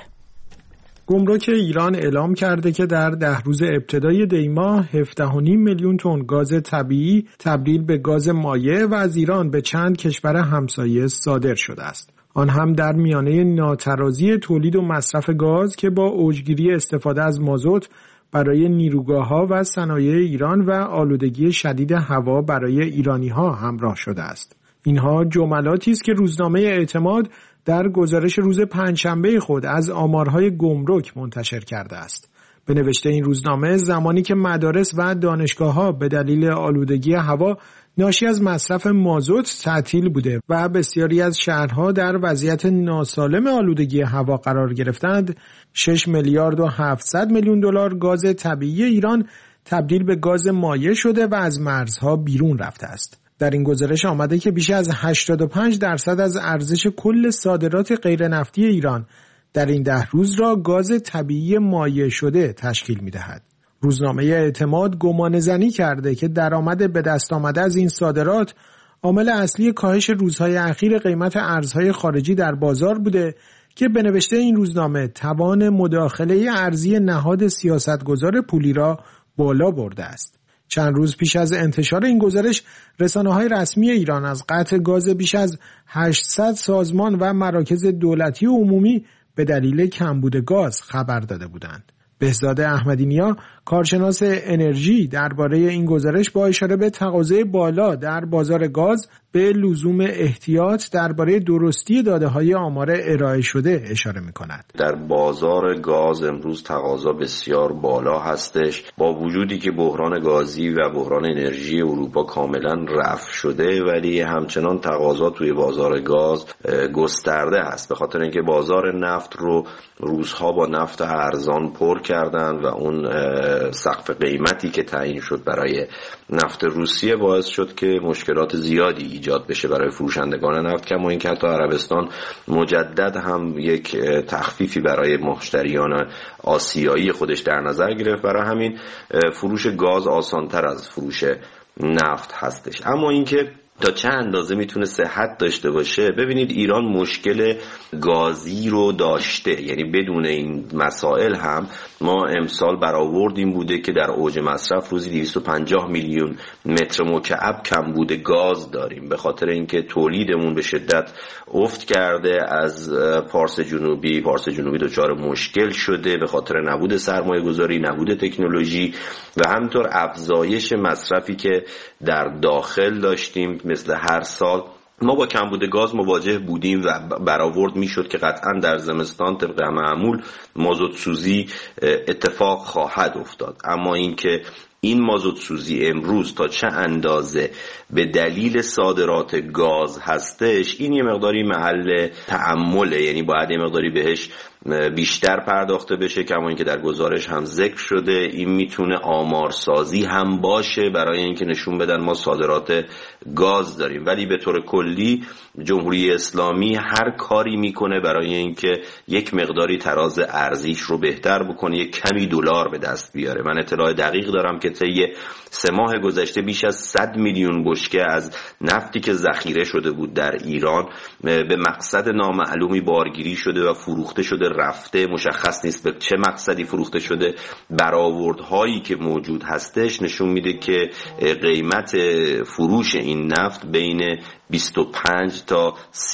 گمرک ایران اعلام کرده که در 10 روز ابتدای دی ماه 17.5 میلیون تن گاز طبیعی تبدیل به گاز مایع و از ایران به چند کشور همسایه صادر شده است. آن هم در میانه ناترازی تولید و مصرف گاز که با اوجگیری استفاده از مازوت برای نیروگاه‌ها و صنایع ایران و آلودگی شدید هوا برای ایرانی‌ها همراه شده است. اینها جملاتی است که روزنامه اعتماد در گزارش روز پنجشنبه خود از آمارهای گمرک منتشر کرده است. به نوشته این روزنامه زمانی که مدارس و دانشگاه‌ها به دلیل آلودگی هوا ناشی از مصرف مازوت تعطیل بوده و بسیاری از شهرها در وضعیت ناسالم آلودگی هوا قرار گرفتند، 6 میلیارد و 700 میلیون دلار گاز طبیعی ایران تبدیل به گاز مایع شده و از مرزها بیرون رفته است. در این گزارش آمده که بیش از 85% از ارزش کل صادرات غیر نفتی ایران در این 10 روز را گاز طبیعی مایع شده تشکیل می‌دهد. روزنامه اعتماد گمانه‌زنی کرده که درآمد به دست آمده از این صادرات عامل اصلی کاهش روزهای اخیر قیمت ارزهای خارجی در بازار بوده که به نوشته این روزنامه توان مداخله ارزی نهاد سیاستگزار پولی را بالا برده است. چند روز پیش از انتشار این گزارش رسانه‌های رسمی ایران از قطع گاز بیش از 800 سازمان و مراکز دولتی و عمومی به دلیل کمبود گاز خبر داده بودند. بهزاد احمدی‌نیا کارشناس انرژی درباره این گزارش با اشاره به تقاضای بالا در بازار گاز به لزوم احتیاط درباره درستی داده‌های آمار ارائه شده اشاره می‌کند.
در بازار گاز امروز تقاضا بسیار بالا هستش، با وجودی که بحران گازی و بحران انرژی اروپا کاملا رفع شده، ولی همچنان تقاضا توی بازار گاز گسترده است، به خاطر اینکه بازار نفت رو روزها با نفت ارزان پر کردن و اون سقف قیمتی که تعیین شد برای نفت روسیه باعث شد که مشکلات زیادی ایجاد بشه برای فروشندگان نفت، کما اینکه حتی عربستان مجدد هم یک تخفیفی برای مشتریان آسیایی خودش در نظر گرفت. برای همین فروش گاز آسانتر از فروش نفت هستش. اما اینکه تا چه اندازه میتونه صحت داشته باشه، ببینید ایران مشکل گازی رو داشته، یعنی بدون این مسائل هم ما امسال برآورد این بوده که در اوج مصرف روزی 250 میلیون متر مکعب کمبود گاز داریم، به خاطر اینکه تولیدمون به شدت افت کرده. از پارس جنوبی دچار مشکل شده به خاطر نبود سرمایه گذاری، نبود تکنولوژی و همینطور افزایش مصرفی که در داخل داشتیم. مثل هر سال ما با کمبود گاز مواجه بودیم و برآورد میشد که قطعا در زمستان طبق معمول مازوت سوزی اتفاق خواهد افتاد. اما اینکه این مازوت سوزی امروز تا چه اندازه به دلیل صادرات گاز هستش، این یه مقداری محل تأمله، یعنی باید یه مقداری بهش بیشتر پرداخته بشه. کما اینکه در گزارش هم ذکر شده این میتونه آمارسازی هم باشه برای اینکه نشون بدن ما صادرات گاز داریم. ولی به طور کلی جمهوری اسلامی هر کاری میکنه برای اینکه یک مقداری تراز ارزیش رو بهتر بکنه، یک کمی دلار به دست بیاره. من اطلاع دقیق دارم که طی 3 ماه گذشته بیش از 100 میلیون بشکه از نفتی که ذخیره شده بود در ایران به مقصد نامعلومی بارگیری شده و فروخته شده رفته. مشخص نیست به چه مقصدی فروخته شده. برآوردهایی که موجود هستش نشون میده که قیمت فروش این نفت بین 25 تا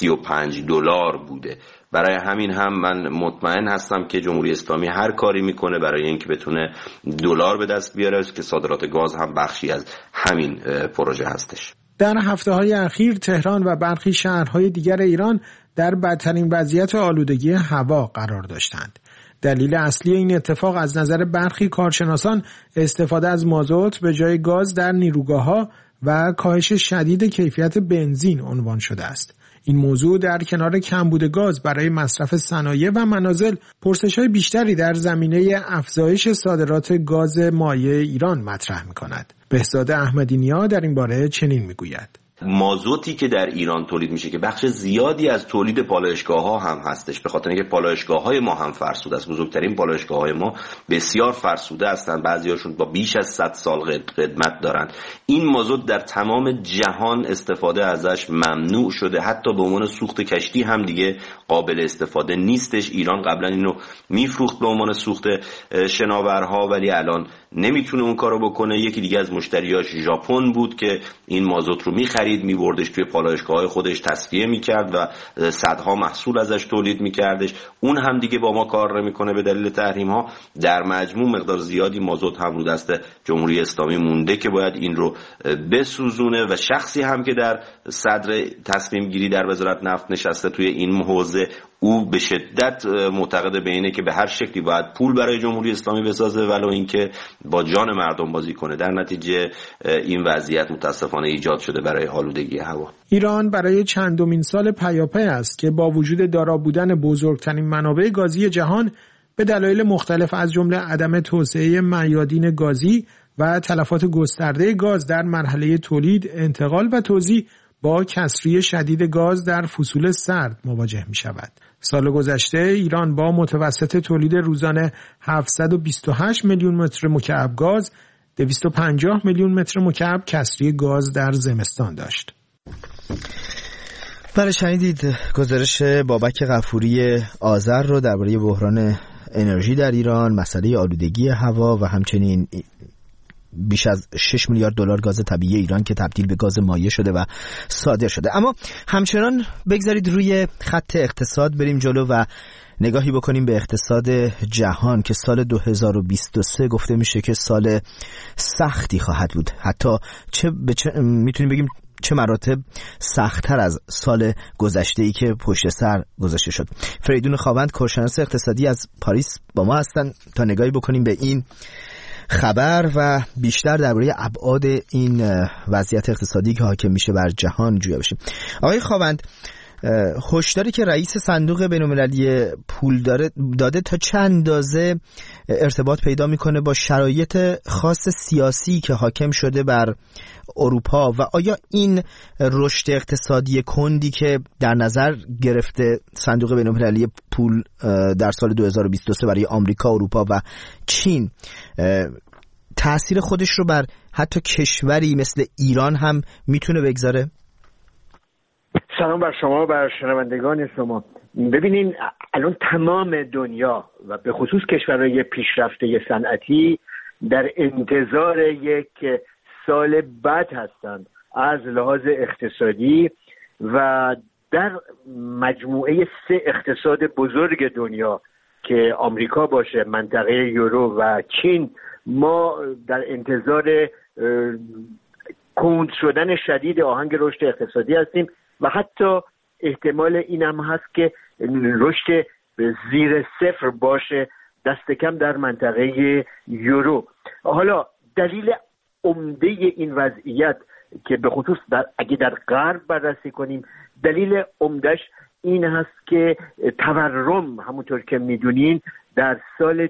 35 دلار بوده. برای همین هم من مطمئن هستم که جمهوری اسلامی هر کاری میکنه برای اینکه بتونه دلار به دست بیاره که صادرات گاز هم بخشی از همین پروژه هستش.
در هفته‌های اخیر تهران و برخی شهرهای دیگر ایران در بدترین وضعیت آلودگی هوا قرار داشتند. دلیل اصلی این اتفاق از نظر برخی کارشناسان استفاده از مازوت به جای گاز در نیروگاه‌ها و کاهش شدید کیفیت بنزین عنوان شده است. این موضوع در کنار کمبود گاز برای مصرف صنایع و منازل پرسش‌های بیشتری در زمینه افزایش صادرات گاز مایع ایران مطرح می‌کند. بهزاد احمدی‌نیا در این باره چنین می‌گوید:
مازوتی که در ایران تولید میشه که بخش زیادی از تولید پالایشگاه‌ها هم هستش، به خاطر اینکه پالایشگاه‌های ما هم فرسوده است. بزرگترین پالایشگاه‌های ما بسیار فرسوده هستند، بعضی‌هاشون با بیش از 100 سال خدمت دارند. این مازوت در تمام جهان استفاده ازش ممنوع شده، حتی به عنوان سوخت کشتی هم دیگه قابل استفاده نیستش. ایران قبلا اینو میفروخت به عنوان سوخت شناورها، ولی الان نمیتونه اون کارو بکنه. یکی دیگه از مشتریاش ژاپن بود که این مازوت رو می‌بردش توی پالایشگاه‌های خودش تصفیه می‌کرد و صدها محصول ازش تولید می‌کردش. اون هم دیگه با ما کار نمی‌کنه به دلیل تحریم‌ها. در مجموع مقدار زیادی مازوت هم رو دست جمهوری اسلامی مونده که باید این رو بسوزونه و شخصی هم که در صدر تصمیم گیری در وزارت نفت نشسته توی این حوزه، او به شدت معتقد به اینه که به هر شکلی باید پول برای جمهوری اسلامی بسازه ولو اینکه با جان مردم بازی کنه. در نتیجه این وضعیت متاسفانه ایجاد شده برای آلودگی هوا.
ایران برای چندمین سال پیاپی است که با وجود دارا بودن بزرگترین منابع گازی جهان به دلایل مختلف از جمله عدم توسعه میادین گازی و تلفات گسترده گاز در مرحله تولید، انتقال و توزیع با کسری شدید گاز در فصول سرد مواجه می شود. سال گذشته ایران با متوسط تولید روزانه 728 میلیون متر مکعب گاز، 250 میلیون متر مکعب کسری گاز در زمستان داشت.
بله، شنیدید گزارش بابک غفوری آذر رو درباره بحران انرژی در ایران، مسئله آلودگی هوا و همچنین بیش از 6 میلیارد دلار گاز طبیعی ایران که تبدیل به گاز مایع شده و صادر شده. اما همچنان بگذارید روی خط اقتصاد بریم جلو و نگاهی بکنیم به اقتصاد جهان که سال 2023 گفته میشه که سال سختی خواهد بود. حتی میتونیم بگیم چه مراتب سخت‌تر از سال گذشته ای که پشت سر گذاشته شد. فریدون خاوند، کارشناس اقتصادی از پاریس با ما هستن تا نگاهی بکنیم به این خبر و بیشتر درباره ابعاد این وضعیت اقتصادی که حاکم میشه بر جهان جویا بشیم. آقای خاوند، هشداری که رئیس صندوق بین‌المللی پول داده تا چند اندازه ارتباط پیدا میکنه با شرایط خاص سیاسی که حاکم شده بر اروپا و آیا این رشد اقتصادی کندی که در نظر گرفته صندوق بین‌المللی پول در سال 2023 برای آمریکا، اروپا و چین تأثیر خودش رو بر حتی کشوری مثل ایران هم میتونه بگذاره؟
سلام بر شما و بر شنوندگان شما. ببینین الان تمام دنیا و به خصوص کشورهای پیشرفته صنعتی در انتظار یک سال بد هستند از لحاظ اقتصادی و در مجموعه 3 اقتصاد بزرگ دنیا که آمریکا باشه، منطقه یورو و چین، ما در انتظار کند شدن شدید آهنگ رشد اقتصادی هستیم و حتی احتمال این هم هست که رشد زیر 0 باشه دست کم در منطقه یورو. حالا دلیل عمده این وضعیت که به خصوص اگه در غرب بررسی کنیم، دلیل عمدهش این هست که تورم همونطور که میدونین در سال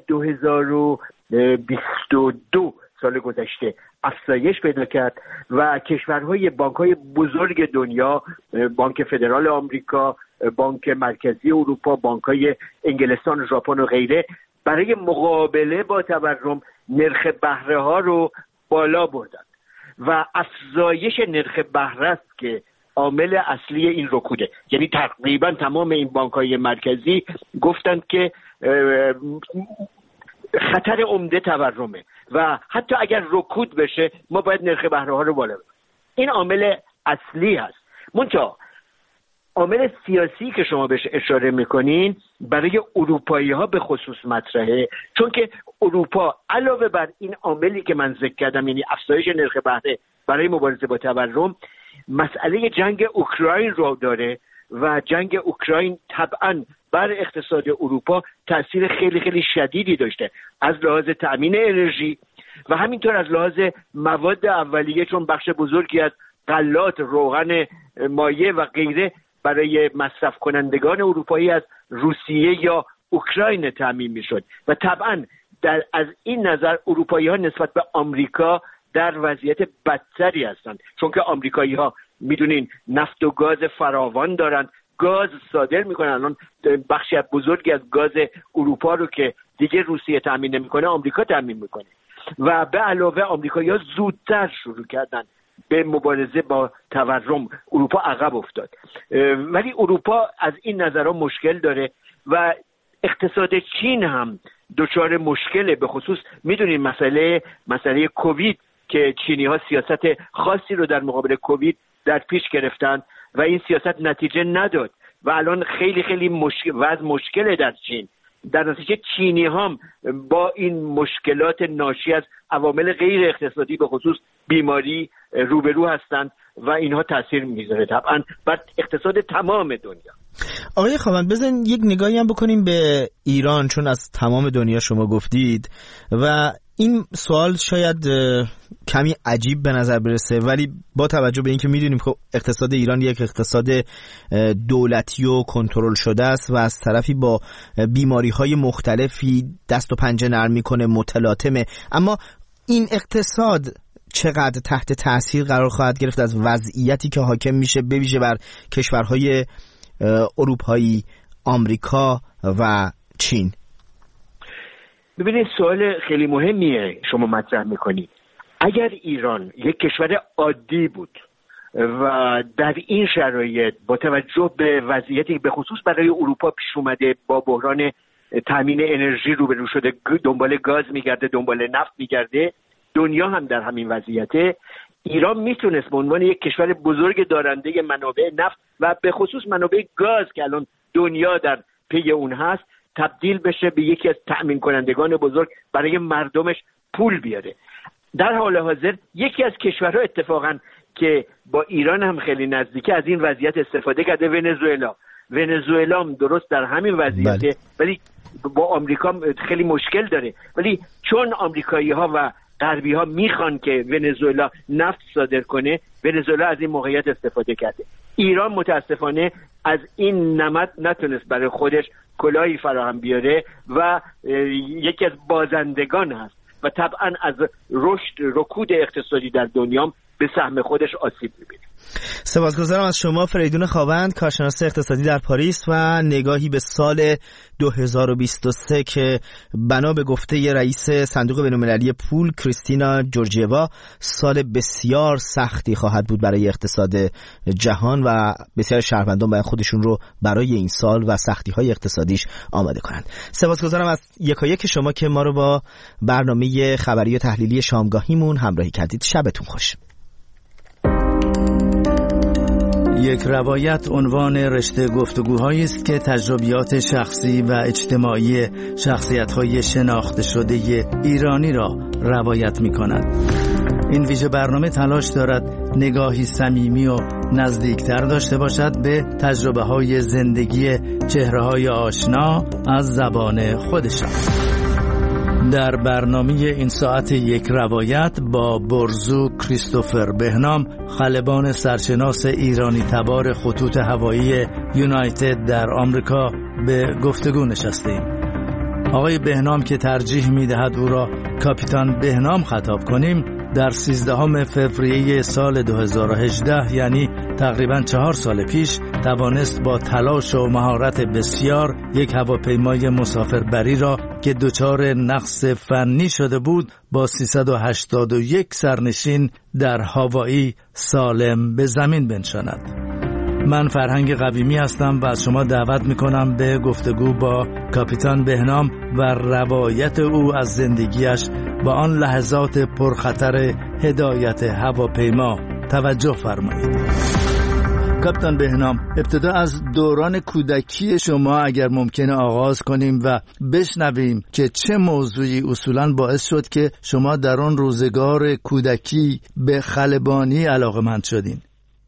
2022 سال گذشته افزایش پیدا کرد و کشورهای بانک‌های بزرگ دنیا، بانک فدرال آمریکا، بانک مرکزی اروپا، بانک‌های انگلستان، ژاپن و غیره برای مقابله با تورم نرخ بهره ها رو بالا بردند و افزایش نرخ بهره است که عامل اصلی این رکوده. یعنی تقریبا تمام این بانک‌های مرکزی گفتند که خطر عمده تورمه و حتی اگر رکود بشه ما باید نرخ بهره ها رو بالا ببریم. این عامل اصلی هست. منتها عامل سیاسی که شما بهش اشاره میکنین برای اروپایی ها به خصوص مطرحه، چون که اروپا علاوه بر این عاملی که من ذکر کردم، یعنی افزایش نرخ بهره برای مبارزه با تورم، مسئله جنگ اوکراین رو داره و جنگ اوکراین طبعاً بر اقتصاد اروپا تأثیر خیلی خیلی شدیدی داشته از لحاظ تأمین انرژی و همینطور از لحاظ مواد اولیه، چون بخش بزرگی از غلات، روغن مایع و غیره برای مصرف کنندگان اروپایی از روسیه یا اوکراین تأمین میشد و طبعاً از این نظر اروپایی ها نسبت به آمریکا در وضعیت بدتری هستند، چون که آمریکایی ها میدونین نفت و گاز فراوان دارن، گاز صادر میکنن. الان بخشی بزرگی از گاز اروپا رو که دیگه روسیه تامین نمیکنه آمریکا تامین میکنه و به علاوه آمریکایی‌ها زودتر شروع کردن به مبارزه با تورم. اروپا عقب افتاد، ولی اروپا از این نظرها مشکل داره و اقتصاد چین هم دچار مشکله. به خصوص میدونین مسئله کووید که چینی‌ها سیاست خاصی رو در مقابل کووید در پیش گرفتن و این سیاست نتیجه نداد و الان خیلی خیلی مشکله در چین. در نتیجه چینی هم با این مشکلات ناشی از عوامل غیر اقتصادی به خصوص بیماری روبرو هستند و اینها تاثیر میذاره طبعا بر اقتصاد تمام دنیا.
آقای خواوند بزن یک نگاهی هم بکنیم به ایران، چون از تمام دنیا شما گفتید و این سوال شاید کمی عجیب به نظر برسه، ولی با توجه به اینکه میدونیم که اقتصاد ایران یک اقتصاد دولتی و کنترل شده است و از طرفی با بیماری‌های مختلفی دست و پنجه نرم میکنه، متلاطمه، اما این اقتصاد چقدر تحت تاثیر قرار خواهد گرفت از وضعیتی که حاکم میشه به ویژه بر کشورهای اروپایی، آمریکا و چین؟
ببینید سوال خیلی مهمیه شما مطرح میکنید. اگر ایران یک کشور عادی بود و در این شرایط با توجه به وضعیتی به خصوص برای اروپا پیش اومده، با بحران تامین انرژی روبرو شده، دنبال گاز میگرده، دنبال نفت میگرده، دنیا هم در همین وضعیته، ایران میتونست به عنوان یک کشور بزرگ دارنده منابع نفت و به خصوص منابع گاز که الان دنیا در پی اون هست تبدیل بشه به یکی از تأمین کنندگان بزرگ برای مردمش پول بیاره. در حال حاضر یکی از کشورها اتفاقا که با ایران هم خیلی نزدیکه از این وضعیت استفاده کرده، ونزوئلا هم درست در همین وضعیته ولی با آمریکا خیلی مشکل داره، ولی چون آمریکایی ها و غربی ها میخوان که ونزوئلا نفت صادر کنه، ونزوئلا از این موقعیت استفاده کرده.
ایران متاسفانه از این نمد نتونست برای خودش کلاهی فراهم بیاره و یکی از بازندگان هست و طبعا از رکود اقتصادی در دنیا به سهم خودش آسیب می‌بینه.
سپاسگزارم از شما فریدون خاوند، کارشناس اقتصادی در پاریس و نگاهی به سال 2023 که بنا به گفته رئیس صندوق بین‌المللی پول کریستینا جورجیوا سال بسیار سختی خواهد بود برای اقتصاد جهان و بسیار شهروندان باید خودشون رو برای این سال و سختی‌های اقتصادیش آماده کنند. سپاسگزارم از یکایک شما که ما رو با برنامه خبری و تحلیلی شامگاهیمون همراهی کردید. شبتون خوش.
یک روایت عنوان رشته گفتگوهایی است که تجربیات شخصی و اجتماعی شخصیت‌های شناخته شده ایرانی را روایت می‌کند. این ویژه برنامه تلاش دارد نگاهی صمیمی و نزدیکتر داشته باشد به تجربه‌های زندگی چهره‌های آشنا از زبان خودشان. در برنامه این ساعت یک روایت با برزو کریستوفر بهنام، خلبان سرشناس ایرانی تبار خطوط هوایی یونایتد در آمریکا، به گفتگو نشستیم. آقای بهنام که ترجیح می‌دهد او را کاپیتان بهنام خطاب کنیم، در 13 فوریه سال 2018 یعنی تقریباً 4 سال پیش توانست با تلاش و مهارت بسیار یک هواپیمای مسافربری را که دچار نقص فنی شده بود با 381 سرنشین در هاوایی سالم به زمین بنشاند. من فرهنگ قویمی هستم و از شما دعوت میکنم به گفتگو با کاپیتان بهنام و روایت او از زندگیش با آن لحظات پرخطر هدایت هواپیما توجه فرمایید. کاپیتان بهنام، ابتدا از دوران کودکی شما اگر ممکنه آغاز کنیم و بشنویم که چه موضوعی اصولاً باعث شد که شما در آن روزگار کودکی به خلبانی علاقه‌مند شدین.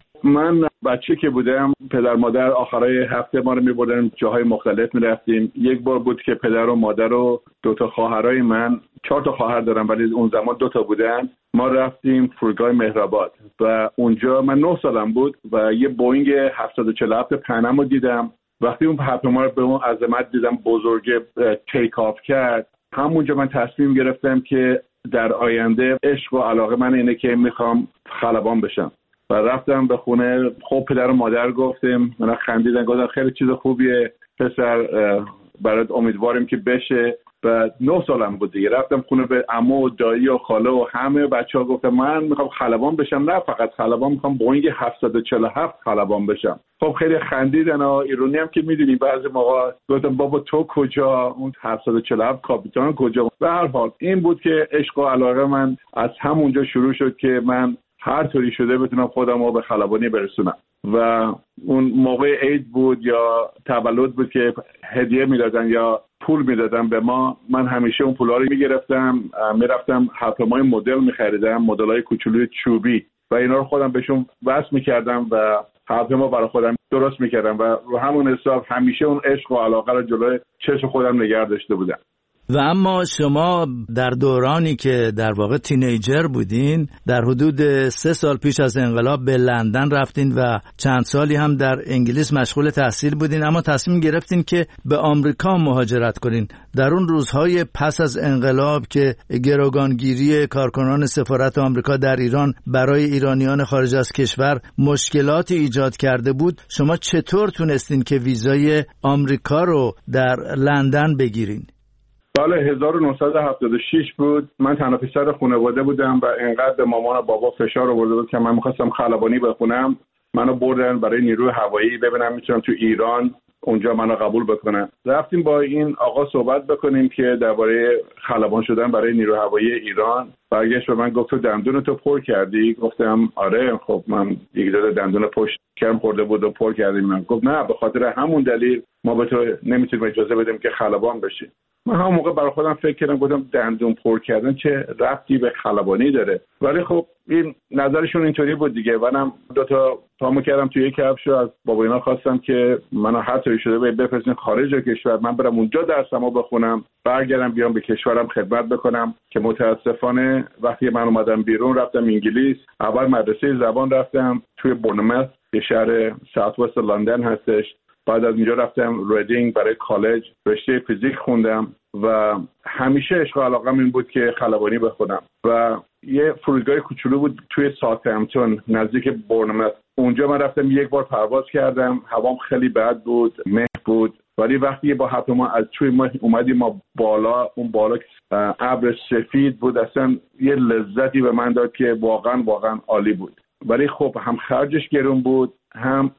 من بچه که بودم پدر مادر آخرای هفته ما رو می‌بردن جاهای مختلف می‌رفتیم. یک بار بود که پدر و مادر و 2 خواهرای من، 4 خواهر دارم ولی اون زمان 2 بودن، ما رفتیم فرودگاه مهرآباد و اونجا من 9 سالم بود و یه بوینگ 747 پنم رو دیدم. وقتی اون هواپیما رو به اون عظمت دیدم بزرگ تیک آف کرد، همونجا من تصمیم گرفتم که در آینده عشق و علاقه من اینه که میخوام خلبان بشم و رفتم به خونه. خب پدر و مادر گفتیم، من خندیدن، گفتن خیلی چیز خوبیه پسر، برات امیدواریم که بشه. و 9 سالم بود دیگه. رفتم خونه به عمو و دایی و خاله و همه بچه‌ها، گفتم من میخوام خلبان بشم، نه فقط خلبان، میخوام بوینگ 747 خلبان بشم. خب خیلی خندیدن و ایرانی هم که میدونی بعضی موقع گفتم بابا تو کجا، اون 747 کاپیتان کجا. به هر حال این بود که عشق و علاقه من از همونجا شروع شد که من هر طوری شده بتونم خودم رو به خلبانی برسونم. و اون موقع عید بود یا تولد بود که هدیه میدادن یا پول میدادن به ما، من همیشه اون پولا رو میگرفتم، میرفتم هواپیمای مدل میخریدم، مدل‌های کوچولوی چوبی و اینا رو خودم بهشون وصل میکردم و هواپیما برای خودم درست میکردم و رو همون حساب همیشه اون عشق و علاقه رو جلوی چشم خودم نگه داشته بودم.
و اما شما در دورانی که در واقع تینیجر بودین، در حدود 3 سال پیش از انقلاب به لندن رفتین و چند سالی هم در انگلیس مشغول تحصیل بودین، اما تصمیم گرفتین که به آمریکا مهاجرت کنین. در اون روزهای پس از انقلاب که گروگانگیری کارکنان سفارت آمریکا در ایران برای ایرانیان خارج از کشور مشکلاتی ایجاد کرده بود، شما چطور تونستین که ویزای آمریکا رو در لندن بگیرین؟
سال 1976 بود. من تنها پسر خانواده بودم و اینقدر به مامان و بابا فشار آورده بود که من می‌خواستم خلبانی بخونم. منو بردن برای نیروی هوایی ببینم میتونم تو ایران اونجا منو قبول بکنن. رفتیم با این آقا صحبت بکنیم که درباره خلبان شدن برای نیروی هوایی ایران. برگشت به من گفت تو دندون تو پر کردی؟ گفتم آره. خب من یک داده دندون پشت کم خورده بود و پر کردیم. من گفت نه، به خاطر همون دلیل ما به تو نمیتونیم اجازه بدیم که خلبان بشی. من همون موقع برای خودم فکر کردم، گفتم دندون پر کردن چه ربطی به خلبانی داره؟ ولی خب این نظرشون اینطوری بود دیگه. منم 2 پامو کردم توی یک کفش و از بابا اینا خواستم که منو هر طوری شده بفرستین خارج کشور، من برم اونجا درسمو بخونم، برگردم بیام به کشورم خدمت بکنم. که متاسفانه وقتی من اومدم بیرون رفتم انگلیس. اول مدرسه زبان رفتم توی بورنموث یه شهر ساوت وست لندن هستش. بعد از اینجا رفتم ریدینگ برای کالج، رشته فیزیک خوندم و همیشه عشق و علاقم این بود که خلبانی بخونم و یه فرودگاه کوچولو بود توی ساوثهمپتون نزدیک بورنموث. اونجا من رفتم یک بار پرواز کردم، هوام خیلی بد بود، مه بود، ولی وقتی با هواپیما از توی ما اومدیم ما بالا، اون بالا ابر سفید بود، اصلا یه لذتی به من داد که واقعا عالی بود. ولی خب هم خرجش گرون بود، هم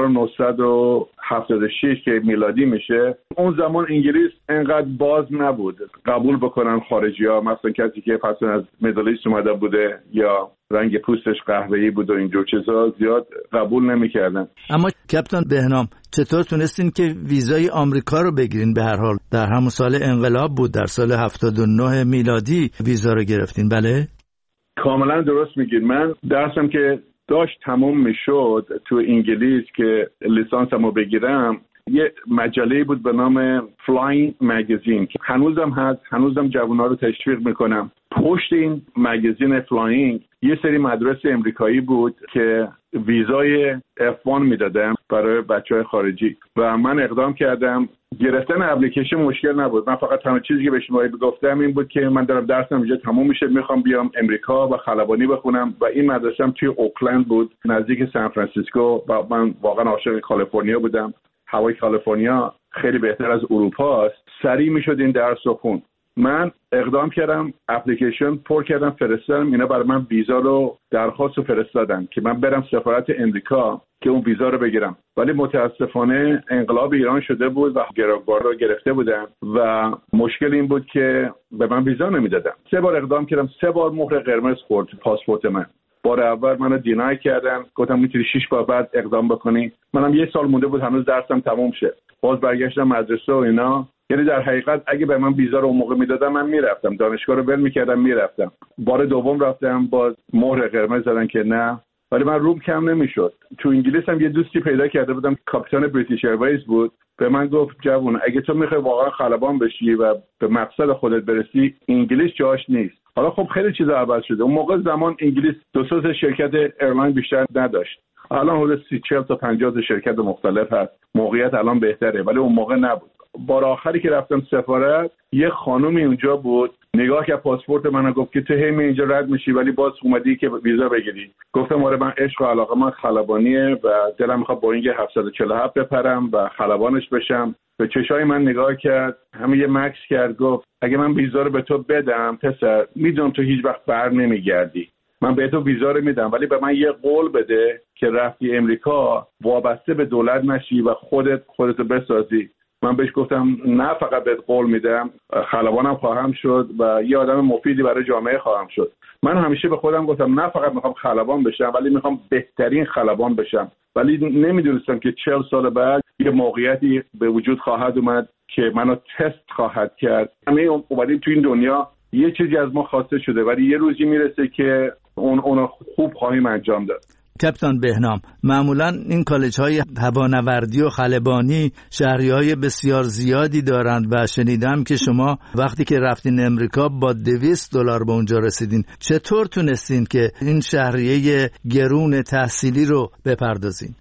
1976 که میلادی میشه، اون زمان انگلیس انقدر باز نبود قبول بکنن خارجی ها، مثلا کسی که پس از میدل ایست اومده بوده یا رنگ پوستش قهوه‌ای بود و اینجور چیزا زیاد قبول نمیکردن.
اما کاپیتان بهنام چطور تونستین که ویزای آمریکا رو بگیرین؟ به هر حال در همون سال انقلاب بود، در سال 79 میلادی ویزا رو گرفتین. بله
کاملا درست میگین. من درسم که داشت تموم میشد تو انگلیس که لیسانسمو بگیرم، یه مجله بود به نام فلاینگ مگزین که هنوزم هست، هنوزم جوونا رو تشویق میکنم. پشت این مگزین فلاینگ یه سری مدرسه امریکایی بود که ویزای F1 میدادم برای بچهای خارجی و من اقدام کردم. گرفتن اپلیکیشن مشکل نبود. من فقط تنها چیزی که به شما گفتم این بود که من دارم درسم اینجا تموم میشه، میخوام بیام امریکا و خلبانی بخونم و این مدرسه‌ام توی اوکلند بود نزدیک سان فرانسیسکو و من واقعا عاشق کالیفرنیا بودم. هوای کالیفرنیا خیلی بهتر از اروپا است. سریع میشد این درس رو خوند. من اقدام کردم، اپلیکیشن پر کردم، فرستادم. اینا برای من ویزا رو درخواست رو فرستادن که من برم سفارت امریکا که اون ویزا رو بگیرم. ولی متاسفانه انقلاب ایران شده بود و گروگان رو گرفته بودن و مشکل این بود که به من ویزا نمیدادن. 3 بار اقدام کردم، 3 بار مهر قرمز خورد پاسپورت من. بار اول منو دینای کردن، گفتم میتونی 6 بار بعد اقدام بکنی. منم 1 سال مونده بود هنوز درسم تموم شه. باز برگشتم مدرسه و اینا. یعنی در حقیقت اگه به من ویزا رو اون موقع میدادن من میرفتم، دانشگاه رو ول میکردم میرفتم. بار دوم رفتم باز مهر قرمز زدن که نه، ولی من روم کم نمیشد. تو انگلیس هم یه دوستی پیدا کرده بودم، کاپیتان بریتیش ایرویز بود. به من گفت جوون اگه تو میخوای واقعا خلبان بشی و به مقصد خودت برسی، انگلیس جاش نیست. حالا خب خیلی چیزا عوض شده. اون موقع زمان انگلیس 2-3 شرکت ایرلاین بیشتر نداشت. الان حدود 30-40 تا 50 شرکت مختلف هست. موقعیت الان بهتره، ولی اون موقع نبود. بار آخری که رفتم سفارت، یه خانومی اونجا بود، نگاه کرد پاسپورت منو، گفت که تو هی اینجا رد میشی ولی باز اومدی که ویزا بگیری. گفتم آره من عشق و علاقه من خلبانیه و دلم میخواد بوینگ 747 بپرم و خلبانش بشم. به چشای من نگاه کرد، همین یه مکس کرد، گفت اگه من ویزا رو به تو بدم پسر، میدونم تو هیچ وقت بر نمیگردی، من به تو ویزا رو میدم، ولی به من یه قول بده که رفتی امریکا وابسته به دولت نشی و خودتو بسازی. من بهش گفتم نه فقط بهت قول میدم، خلبانم خواهم شد و یه آدم مفیدی برای جامعه خواهم شد. من همیشه به خودم گفتم نه فقط میخوام خلبان بشم، ولی میخوام بهترین خلبان بشم. ولی نمیدونستم که 40 سال بعد یه موقعیتی به وجود خواهد اومد که منو تست خواهد کرد. همه اومدیم تو این دنیا، یه چیزی از ما خواسته شده، ولی یه روزی میرسه که اونو خوب خواهیم انجام داد.
کاپیتان بهنام، معمولا این کالج های هوانوردی و خلبانی شهری های بسیار زیادی دارند و شنیدم که شما وقتی که رفتین امریکا با $200 به اونجا رسیدین. چطور تونستین که این شهریه گرون تحصیلی رو بپردازین؟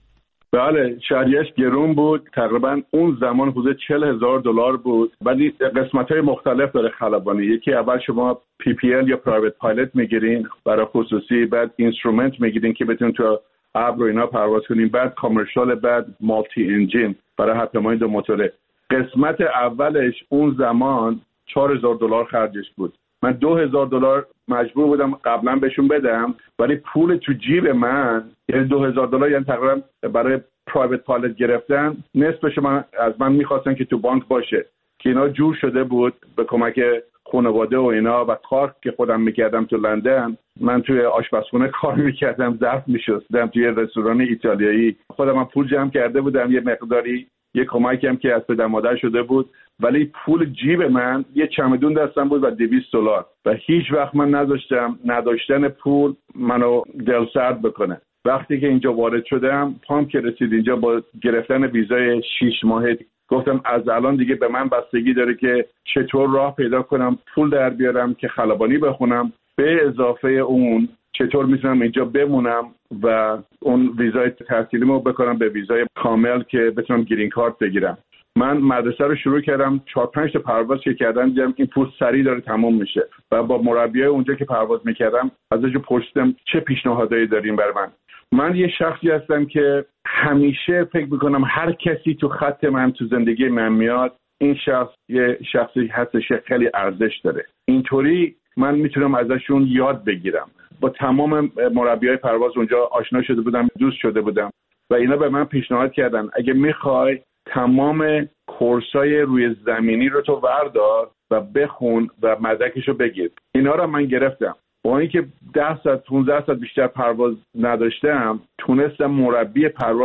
بله شهریهش گرون بود، تقریبا اون زمان حدود $40,000 بود، ولی قسمت‌های مختلف داره خلبانی. یکی اول شما PPL یا پرایوت پایلوت میگیرین برای خصوصی، بعد اینسترومنت میگیرین که بتونین تو ابر و اینا پرواز کنین، بعد کامرشال، بعد مالتی انجین برای هواپیمای 2 موتوره. قسمت اولش اون زمان $4,000 خرجش بود. من $2,000 مجبور بودم قبلا بهشون بدم، ولی پول تو جیب من، یعنی $2,000 یعنی تقریبا برای پرایوت پایلوت گرفتن نصفش از من میخواستن که تو بانک باشه، که اینا جور شده بود به کمک خانواده و اینا و کار که خودم میکردم تو لندن. من توی آشپزخونه کار میکردم، ظرف میشستم توی رستوران ایتالیایی. خودم پول جمع کرده بودم یه مقداری، یه کمکی هم که از پدر مادر شده بود، ولی پول جیب من یه چمدون دستم بود و $200 و هیچ وقت من نداشتن پول منو دلسرد بکنه. وقتی که اینجا وارد شدم، پام که رسید اینجا با گرفتن ویزای 6 ماهه، گفتم از الان دیگه به من بستگی داره که چطور راه پیدا کنم پول در بیارم که خلبانی بخونم. به اضافه اون چطور میتونم اینجا بمونم و اون ویزای تحصیلیمو بکنم به ویزای کامل که بتونم گرین کارت بگیرم. من مدرسه رو شروع کردم، 4-5 تا پرواز که کردم دیدم این پول سریع داره تموم میشه و با مربیای اونجا که پرواز میکردم ازشون پرسیدم چه پیشنهادایی دارین برای من یه شخصی هستم که همیشه فکر میکنم هر کسی تو خط من تو زندگی من میاد، این شخص یه شخصی هستش که خیلی ارزش داره. اینطوری من میتونم ازشون یاد بگیرم. با تمام مربیای پرواز اونجا آشنا شده بودم، دوست شده بودم و اینا به من پیشنهاد کردن اگه میخوای تمام کورسای روی زمینی رو تو وردار و بخون و مدرکشو بگیر. اینا رو من گرفتم. با اینکه 10 ساعت 15 ساعت بیشتر پرواز نداشتم، تونستم مربی پرواز